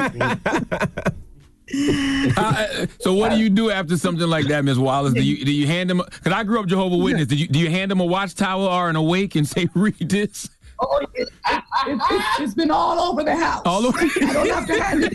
uh, so what do you do after something like that, Miz Wallace? Do you do you hand them? Because I grew up Jehovah's Witness. Did you do you hand them a watchtower or an awake and say, read this? Oh, it, it, it, it's been all over the house. All over. I don't have to hand it.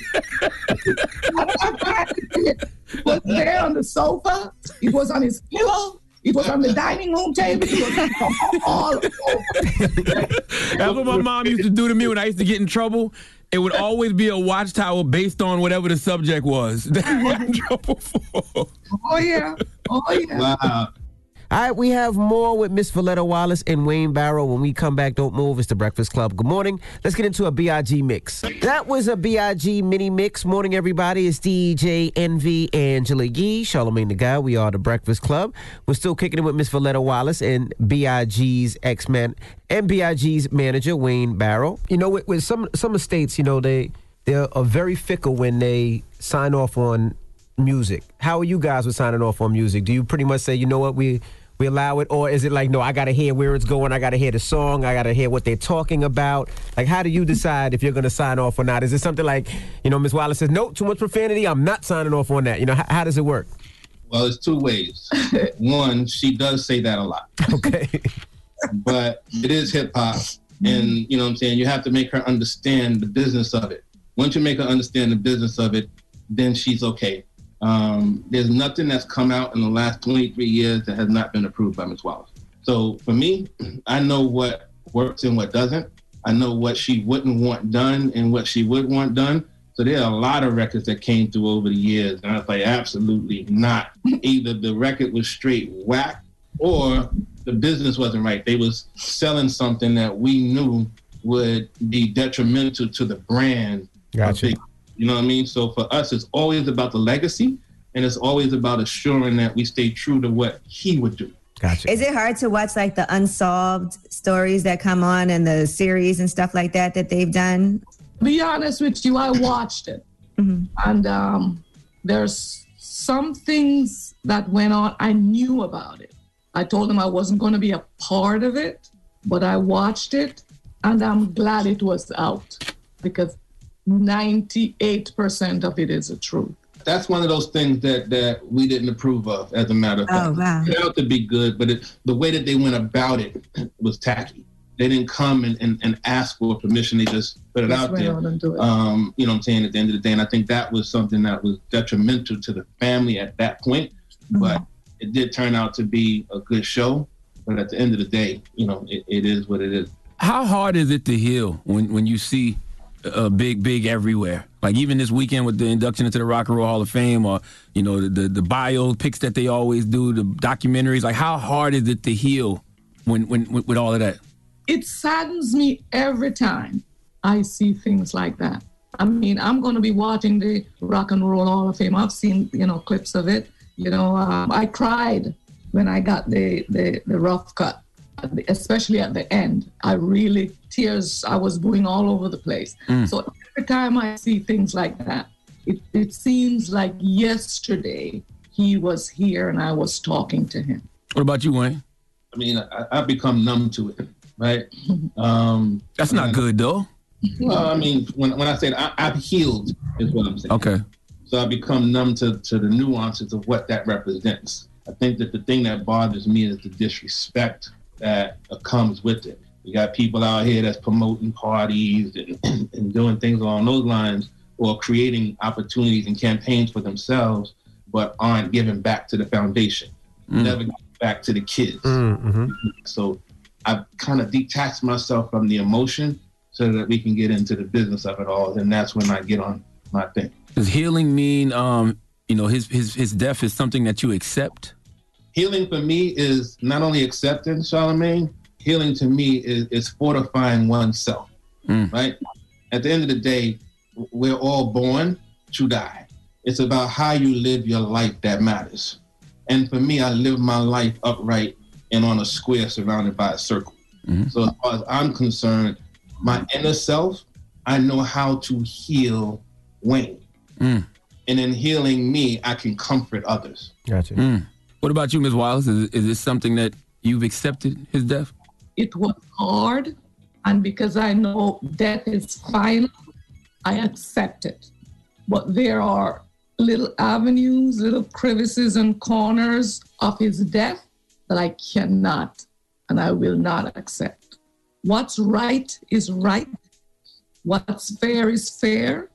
I don't have to hand it. It was there on the sofa. It was on his pillow. It was on the dining room table. It was all over. That's what my mom used to do to me when I used to get in trouble. It would always be a watchtower based on whatever the subject was that I got in trouble for. Oh, yeah. Oh, yeah. Wow. All right, we have more with Miss Voletta Wallace and Wayne Barrow. When we come back, don't move. It's the Breakfast Club. Good morning. Let's get into a B I G mix. That was a B I G mini mix. Morning, everybody. It's D J Envy, Angela Yee, Charlamagne the Guy. We are the Breakfast Club. We're still kicking it with Miss Voletta Wallace and B I G's ex-man and B I G's manager, Wayne Barrow. You know, with, with some some states, you know, they they are very fickle when they sign off on music. How are you guys with signing off on music? Do you pretty much say, you know what, we we allow it, or is it like, no, I got to hear where it's going, I got to hear the song, I got to hear what they're talking about? Like, how do you decide if you're going to sign off or not? Is it something like, you know, Miz Wallace says, no, too much profanity, I'm not signing off on that? You know, how, how does it work? Well, it's two ways. One, she does say that a lot. Okay. But it is hip hop, and you know what I'm saying, you have to make her understand the business of it. Once you make her understand the business of it, then she's okay. Um, there's nothing that's come out in the last twenty-three years that has not been approved by Miz Wallace. So for me, I know what works and what doesn't. I know what she wouldn't want done and what she would want done. So there are a lot of records that came through over the years, and I was like, absolutely not. Either the record was straight whack or the business wasn't right. They was selling something that we knew would be detrimental to the brand. Gotcha. You know what I mean? So for us, it's always about the legacy, and it's always about assuring that we stay true to what he would do. Gotcha. Is it hard to watch like the unsolved stories that come on and the series and stuff like that that they've done? To be honest with you, I watched it. Mm-hmm. And um, there's some things that went on, I knew about it. I told them I wasn't going to be a part of it, but I watched it, and I'm glad it was out because ninety-eight percent of it is the truth. That's one of those things that, that we didn't approve of, as a matter of fact. Oh, wow. It turned out to be good, but it, the way that they went about it was tacky. They didn't come and, and, and ask for permission. They just put it Just out went there. on and do it. Um, you know what I'm saying, at the end of the day. And I think that was something that was detrimental to the family at that point. Mm-hmm. But it did turn out to be a good show. But at the end of the day, you know, it, it is what it is. How hard is it to heal when, when you see a big, big everywhere? Like even this weekend with the induction into the Rock and Roll Hall of Fame, or, you know, the, the, the biopics that they always do, the documentaries. Like, how hard is it to heal when, when with all of that? It saddens me every time I see things like that. I mean, I'm going to be watching the Rock and Roll Hall of Fame. I've seen, you know, clips of it. You know, um, I cried when I got the, the, the rough cut, especially at the end. I really, tears, I was booing all over the place. Mm. So every time I see things like that, it, it seems like yesterday he was here and I was talking to him. What about you, Wayne? I mean, I, I've become numb to it, right? Um, That's not good, though. Well, I mean, when when I said I, I've healed, is what I'm saying. Okay. So I become numb to, to the nuances of what that represents. I think that the thing that bothers me is the disrespect that comes with it. You got people out here that's promoting parties and, and doing things along those lines, or creating opportunities and campaigns for themselves, but aren't giving back to the foundation, mm. never giving back to the kids. Mm-hmm. So I've kind of detached myself from the emotion so that we can get into the business of it all, and that's when I get on my thing. Does healing mean, um, you know, his his his death is something that you accept? Healing for me is not only acceptance, Charlamagne. Healing to me is, is fortifying oneself, mm. right? At the end of the day, we're all born to die. It's about how you live your life that matters. And for me, I live my life upright and on a square surrounded by a circle. Mm-hmm. So as far as I'm concerned, my inner self, I know how to heal Wayne. Mm. And in healing me, I can comfort others. Gotcha. Mm. What about you, Miz Wallace? Is, is this something that you've accepted, his death? It was hard. And because I know death is final, I accept it. But there are little avenues, little crevices and corners of his death that I cannot and I will not accept. What's right is right. What's fair is fair.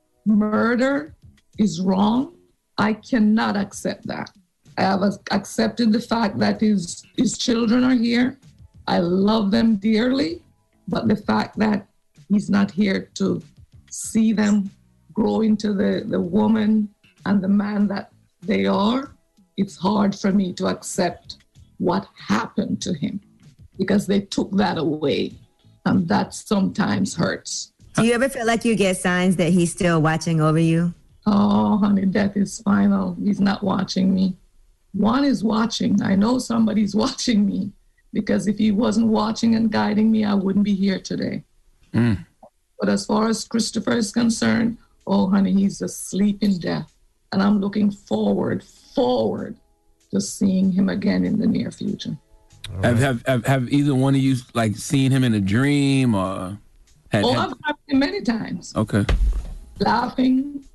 Murder is wrong. I cannot accept that. I have accepted the fact that his, his children are here. I love them dearly, but the fact that he's not here to see them grow into the, the woman and the man that they are, it's hard for me to accept what happened to him because they took that away, and that sometimes hurts. Do you ever feel like you get signs that he's still watching over you? Oh, honey, death is final. He's not watching me. One is watching. I know somebody's watching me because if he wasn't watching and guiding me, I wouldn't be here today. Mm. But as far as Christopher is concerned, oh, honey, he's asleep in death. And I'm looking forward, forward to seeing him again in the near future. Right. Have, have have have either one of you like seen him in a dream or? Had, oh, had... I've seen him many times. Okay. Laughing,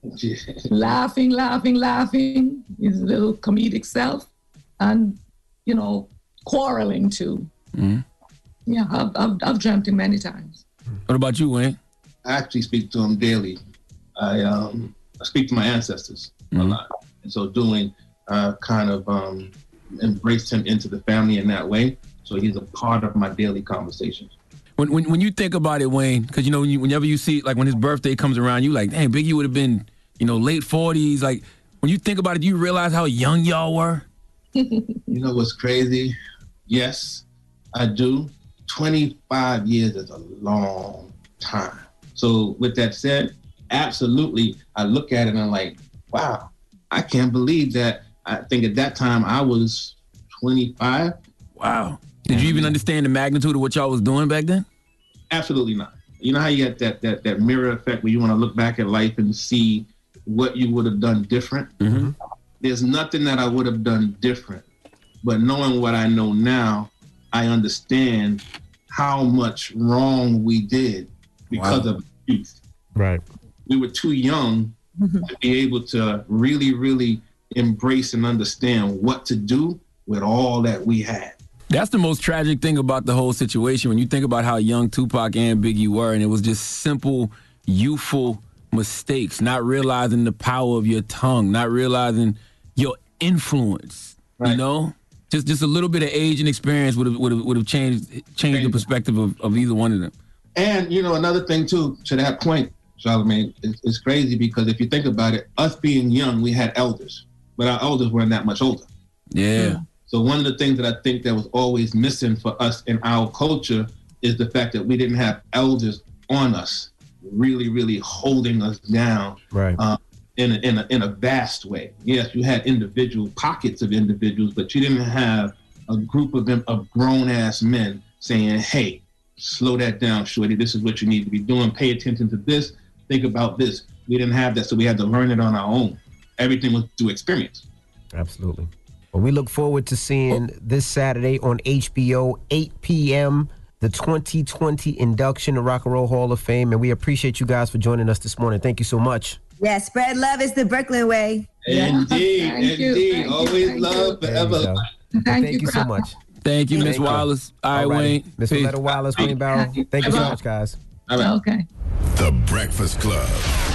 laughing, laughing, laughing. His little comedic self, and you know, quarreling too. Mm-hmm. Yeah, I've, I've I've dreamt him many times. What about you, Wayne? I actually speak to him daily. I um I speak to my ancestors mm-hmm. a lot, and so doing uh, kind of um, embraced him into the family in that way. So he's a part of my daily conversations. When when when you think about it, Wayne, because you know when you, whenever you see like when his birthday comes around, you like, dang, Biggie would have been you know late forties. Like when you think about it, do you realize how young y'all were? You know what's crazy? Yes, I do. twenty-five years is a long time. So with that said, absolutely, I look at it and I'm like, wow, I can't believe that. I think at that time I was twenty-five. Wow. Did you even understand the magnitude of what y'all was doing back then? Absolutely not. You know how you get that that that mirror effect where you want to look back at life and see what you would have done different? Mm-hmm. There's nothing that I would have done different. But knowing what I know now, I understand how much wrong we did because wow. of youth. Right. We were too young to be able to really, really embrace and understand what to do with all that we had. That's the most tragic thing about the whole situation. When you think about how young Tupac and Biggie were, and it was just simple, youthful mistakes, not realizing the power of your tongue, not realizing your influence, right. you know? Just just a little bit of age and experience would have would have, would have changed changed the perspective of, of either one of them. And, you know, another thing, too, to that point, Charlamagne, it's, it's crazy because if you think about it, us being young, we had elders, but our elders weren't that much older. Yeah. yeah. So one of the things that I think that was always missing for us in our culture is the fact that we didn't have elders on us, really, really holding us down right. uh, in, a, in, a, in a vast way. Yes, you had individual pockets of individuals, but you didn't have a group of them of grown-ass men saying, hey, slow that down, shorty. This is what you need to be doing. Pay attention to this. Think about this. We didn't have that, so we had to learn it on our own. Everything was through experience. Absolutely. Well, we look forward to seeing this Saturday on H B O, eight p.m., the twenty twenty induction to Rock and Roll Hall of Fame. And we appreciate you guys for joining us this morning. Thank you so much. Yeah, spread love is the Brooklyn way. Indeed, Thank you. indeed. Thank you. Always Thank love, you. forever. Well, Thank, thank you, you so much. Thank you, Miss Wallace. All right, Wayne. Miss Willetta Wallace, Wayne Barrow. Thank you so much, guys. All right. Okay. The Breakfast Club.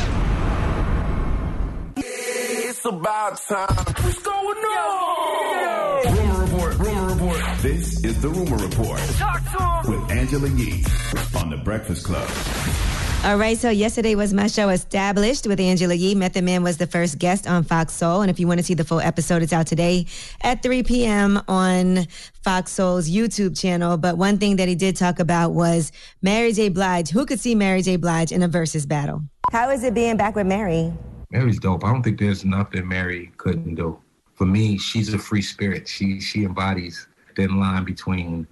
It's about time. What's going on? Rumor Report, Rumor Report. This is the Rumor Report. Talk to him. With Angela Yee on The Breakfast Club. All right, so yesterday was my show Established with Angela Yee. Method Man was the first guest on Fox Soul. And if you want to see the full episode, it's out today at three p.m. on Fox Soul's YouTube channel. But one thing that he did talk about was Mary J. Blige. Who could see Mary J. Blige in a versus battle? How is it being back with Mary? Mary's dope. I don't think there's nothing Mary couldn't do. For me, she's a free spirit. She she embodies the thin line between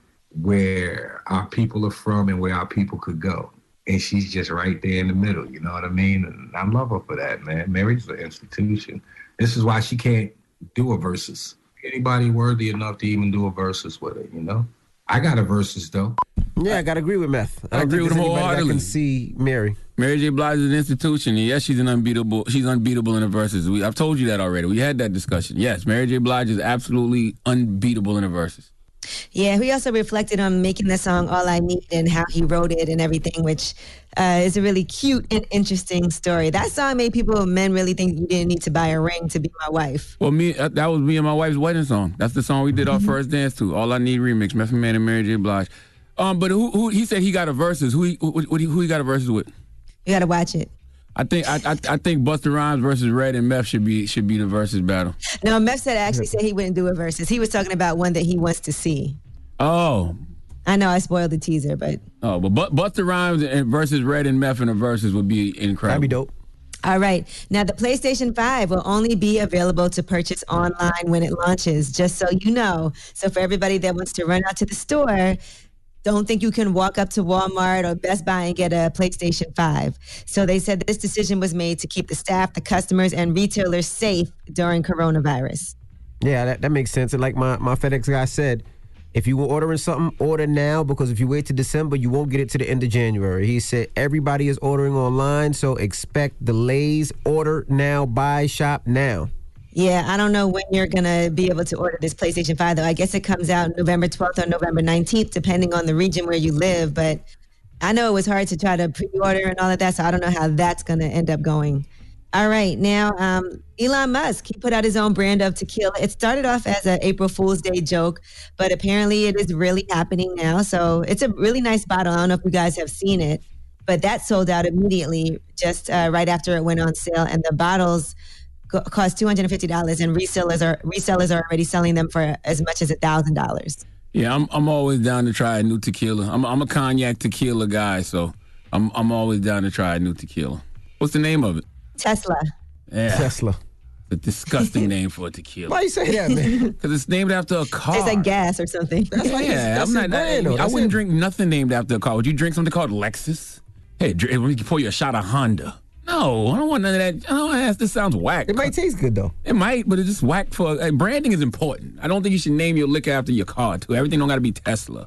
where our people are from and where our people could go. And she's just right there in the middle, you know what I mean? And I love her for that, man. Mary's an institution. This is why she can't do a versus. Anybody worthy enough to even do a versus with it, you know? I got a versus, though. Yeah, I got to agree with Meth. I, I don't agree think with him there's anybody that wholeheartedly. can see Mary. Mary J. Blige is an institution, and yes, she's an unbeatable. She's unbeatable in the verses. We, I've told you that already. We had that discussion. Yes, Mary J. Blige is absolutely unbeatable in the verses. Yeah, he also reflected on making the song All I Need and how he wrote it and everything, which uh, is a really cute and interesting story. That song made people, men, really think you didn't need to buy a ring to be my wife. Well, me that was me and my wife's wedding song. That's the song we did our first dance to. All I Need remix, Method Man and Mary J. Blige. Um, but who, who he said he got a versus? Who he, who, who, who he got a versus with? You got to watch it. I think I, I I think Busta Rhymes versus Red and Meth should be should be the versus battle. No, Meth said actually said he wouldn't do a versus. He was talking about one that he wants to see. Oh. I know I spoiled the teaser, but Oh, but but Busta Rhymes and versus Red and Meth in the verses would be incredible. That'd be dope. all right. Now, the PlayStation five will only be available to purchase online when it launches, just so you know. So for everybody that wants to run out to the store, don't think you can walk up to Walmart or Best Buy and get a PlayStation five. So they said this decision was made to keep the staff, the customers, and retailers safe during coronavirus. Yeah, that, that makes sense. And like my, my FedEx guy said, if you were ordering something, order now, because if you wait to December, you won't get it to the end of January. He said everybody is ordering online, so expect delays. Order now, buy, shop now. Yeah, I don't know when you're going to be able to order this PlayStation five, though. I guess it comes out November twelfth or November nineteenth, depending on the region where you live. But I know it was hard to try to pre-order and all of that, so I don't know how that's going to end up going. All right, now, um, Elon Musk, he put out his own brand of tequila. It started off as an April Fool's Day joke, but apparently it is really happening now. So it's a really nice bottle. I don't know if you guys have seen it, but that sold out immediately just uh, right after it went on sale. And the bottles go- cost two hundred fifty dollars, and resellers are resellers are already selling them for as much as one thousand dollars. Yeah, I'm I'm always down to try a new tequila. I'm I'm a cognac tequila guy, so I'm I'm always down to try a new tequila. What's the name of it? Tesla. Yeah. Tesla. A disgusting name for a tequila. Why you say that, man? Because it's named after a car. It's like gas or something. That's like yeah, I'm not. I, I wouldn't drink nothing named after a car. Would you drink something called Lexus? Hey, drink, let me pour you a shot of Honda. No, I don't want none of that. I don't ask. This sounds whack. It might taste good though. It might, but it's just whack for uh, branding is important. I don't think you should name your liquor after your car too. Everything don't got to be Tesla.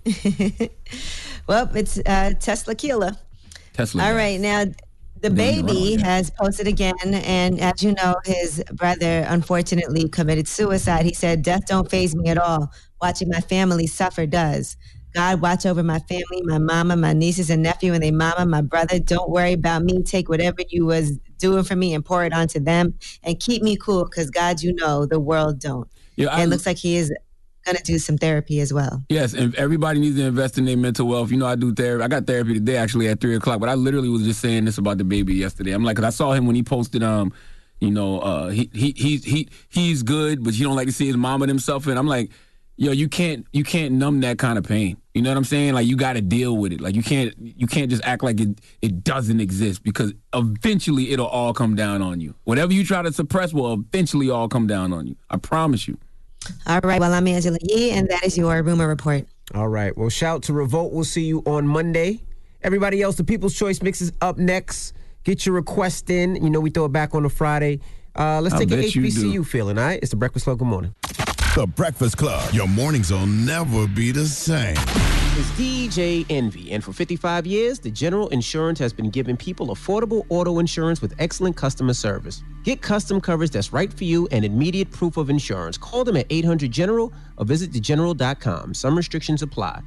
Well, it's uh, Tesla Kila. Tesla. All right, now the baby has posted again, and as you know, his brother unfortunately committed suicide. He said, "Death don't faze me at all. Watching my family suffer does. God watch over my family, my mama, my nieces and nephew, and they mama, my brother. Don't worry about me. Take whatever you was doing for me and pour it onto them, and keep me cool, because God, you know, the world don't." Yeah, and it looks like he is going to do some therapy as well. Yes, and everybody needs to invest in their mental wealth. You know, I do therapy. I got therapy today, actually, at three o'clock, but I literally was just saying this about the baby yesterday. I'm like, because I saw him when he posted, um, you know, uh, he, he, he, he, he's good, but you don't like to see his mom and himself. And I'm like, yo, you can't, you can't numb that kind of pain. You know what I'm saying? Like, you got to deal with it. Like, you can't, you can't just act like it, it doesn't exist, because eventually it'll all come down on you. Whatever you try to suppress will eventually all come down on you. I promise you. All right. Well, I'm Angela Yee, and that is your Rumor Report. All right. Well, shout to Revolt. We'll see you on Monday. Everybody else, the People's Choice Mix is up next. Get your request in. You know, we throw it back on a Friday. Uh, let's I take an bet H you B C U do. feeling, all right? It's the Breakfast Club. Good morning. The Breakfast Club. Your mornings will never be the same. It's D J Envy, and for fifty-five years, the General Insurance has been giving people affordable auto insurance with excellent customer service. Get custom coverage that's right for you and immediate proof of insurance. Call them at eight hundred general or visit the general dot com. Some restrictions apply.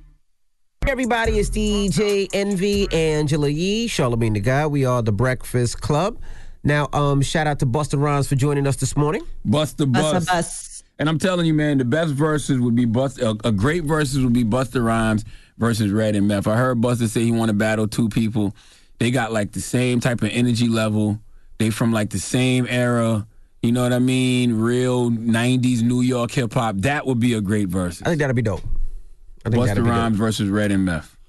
Hey everybody, it's D J Envy, Angela Yee, Charlamagne the Guy. We are the Breakfast Club. Now, um, shout out to Busta Rhymes for joining us this morning. Busta Bus. Bus. And I'm telling you, man, the best verses would be Busta. A, a great verses would be Busta Rhymes versus Red and Meth. I heard Busta say he want to battle two people. They got like the same type of energy level. They from like the same era. You know what I mean? Real nineties New York hip hop. That would be a great verse. I think that'd be dope. I think that'd Busta be Rhymes dope. versus Red and Meth.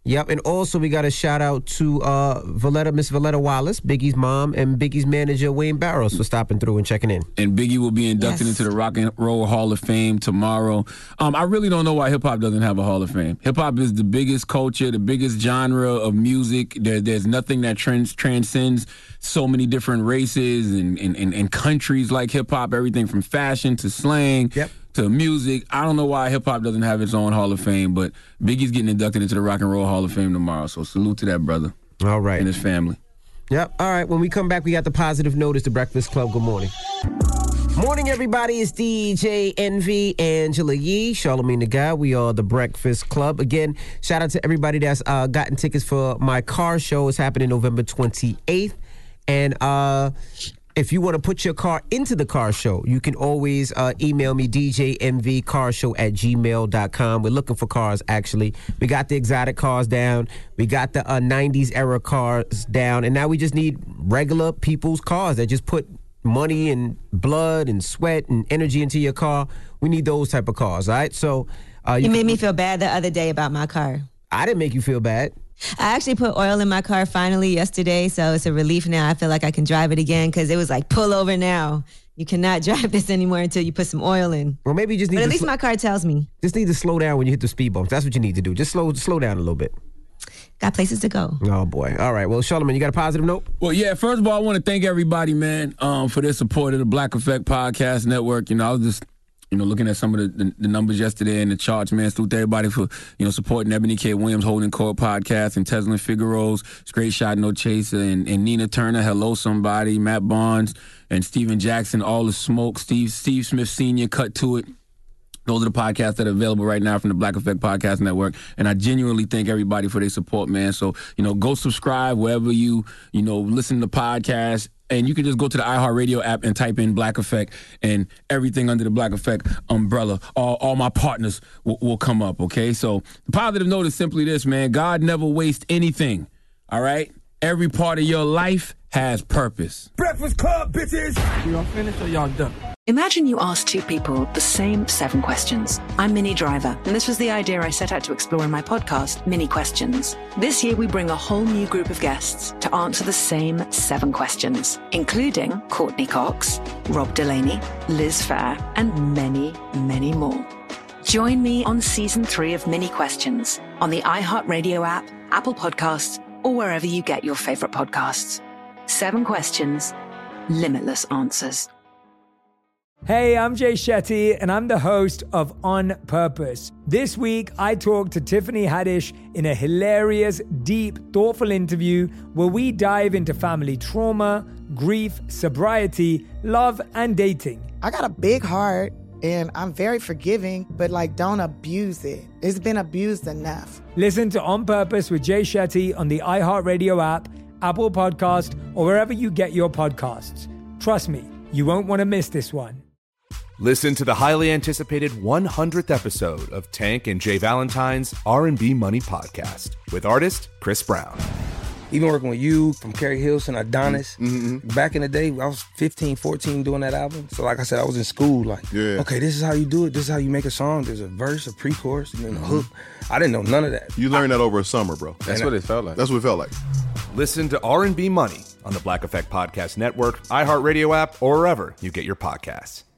Yep, and also we got a shout out to uh, Valletta, Miss Valletta Wallace, Biggie's mom, and Biggie's manager Wayne Barrows for stopping through and checking in. And Biggie will be inducted Yes. into the Rock and Roll Hall of Fame tomorrow. Um, I really don't know why hip hop doesn't have a Hall of Fame. Hip hop is the biggest culture, the biggest genre of music. There, there's nothing that trans- transcends so many different races and, and, and, and countries like hip hop. Everything from fashion to slang. Yep. To music. I don't know why hip-hop doesn't have its own Hall of Fame, but Biggie's getting inducted into the Rock and Roll Hall of Fame tomorrow, so salute to that brother. All right. And his family. Yep. All right. When we come back, we got the positive notice, The Breakfast Club. Good morning. Morning, everybody. It's D J Envy, Angela Yee, Charlamagne the Guy. We are The Breakfast Club. Again, shout out to everybody that's uh, gotten tickets for my car show. It's happening November twenty-eighth. And uh, if you want to put your car into the car show, you can always uh, email me, D J M V car show at gmail dot com. We're looking for cars, actually. We got the exotic cars down. We got the uh, nineties era cars down. And now we just need regular people's cars that just put money and blood and sweat and energy into your car. We need those type of cars, all right? So uh, You, you made can- me feel bad the other day about my car. I didn't make you feel bad. I actually put oil in my car finally yesterday, so it's a relief now. I feel like I can drive it again because it was like, pull over now. You cannot drive this anymore until you put some oil in. Well, maybe you just need But at to least sl- my car tells me. Just need to slow down when you hit the speed bumps. That's what you need to do. Just slow slow down a little bit. Got places to go. Oh, boy. All right. Well, Charlamagne, you got a positive note? Well, yeah, first of all, I want to thank everybody, man, um, for their support of the Black Effect Podcast Network. You know, I was just, you know, looking at some of the, the, the numbers yesterday and the charts, man. Salute to everybody for, you know, supporting Ebony K. Williams, Holding Court Podcast, and Tesla Figaro's Straight Shot No Chaser, and, and Nina Turner, Hello Somebody, Matt Barnes, and Steven Jackson, All the Smoke, Steve Steve Smith Senior, Cut to It. Those are the podcasts that are available right now from the Black Effect Podcast Network. And I genuinely thank everybody for their support, man. So, you know, go subscribe wherever you, you know, listen to podcasts. And you can just go to the iHeartRadio app and type in Black Effect, and everything under the Black Effect umbrella, all, all my partners will, will come up, okay? So the positive note is simply this, man. God never wastes anything, all right? Every part of your life has purpose. Breakfast Club, bitches! Y'all finished or y'all done? Imagine you ask two people the same seven questions. I'm Minnie Driver, and this was the idea I set out to explore in my podcast, Minnie Questions. This year, we bring a whole new group of guests to answer the same seven questions, including Courtney Cox, Rob Delaney, Liz Phair, and many, many more. Join me on season three of Minnie Questions on the iHeartRadio app, Apple Podcasts, or wherever you get your favorite podcasts. Seven questions, limitless answers. Hey, I'm Jay Shetty, and I'm the host of On Purpose. This week, I talked to Tiffany Haddish in a hilarious, deep, thoughtful interview where we dive into family trauma, grief, sobriety, love, and dating. I got a big heart, and I'm very forgiving, but like, don't abuse it. It's been abused enough. Listen to On Purpose with Jay Shetty on the iHeartRadio app, Apple Podcast, or wherever you get your podcasts. Trust me, you won't want to miss this one. Listen to the highly anticipated one hundredth episode of Tank and Jay Valentine's R and B Money Podcast with artist Chris Brown. Even working with you, from Carrie Hilson, Adonis, Mm-hmm. back in the day, I was fifteen, fourteen doing that album. So like I said, I was in school, like, Yeah. okay, this is how you do it. This is how you make a song. There's a verse, a pre-chorus, and then a hook. I didn't know none of that. You learned that over a summer, bro. That's what it felt like. That's what it felt like. Listen to R and B Money on the Black Effect Podcast Network, iHeartRadio app, or wherever you get your podcasts.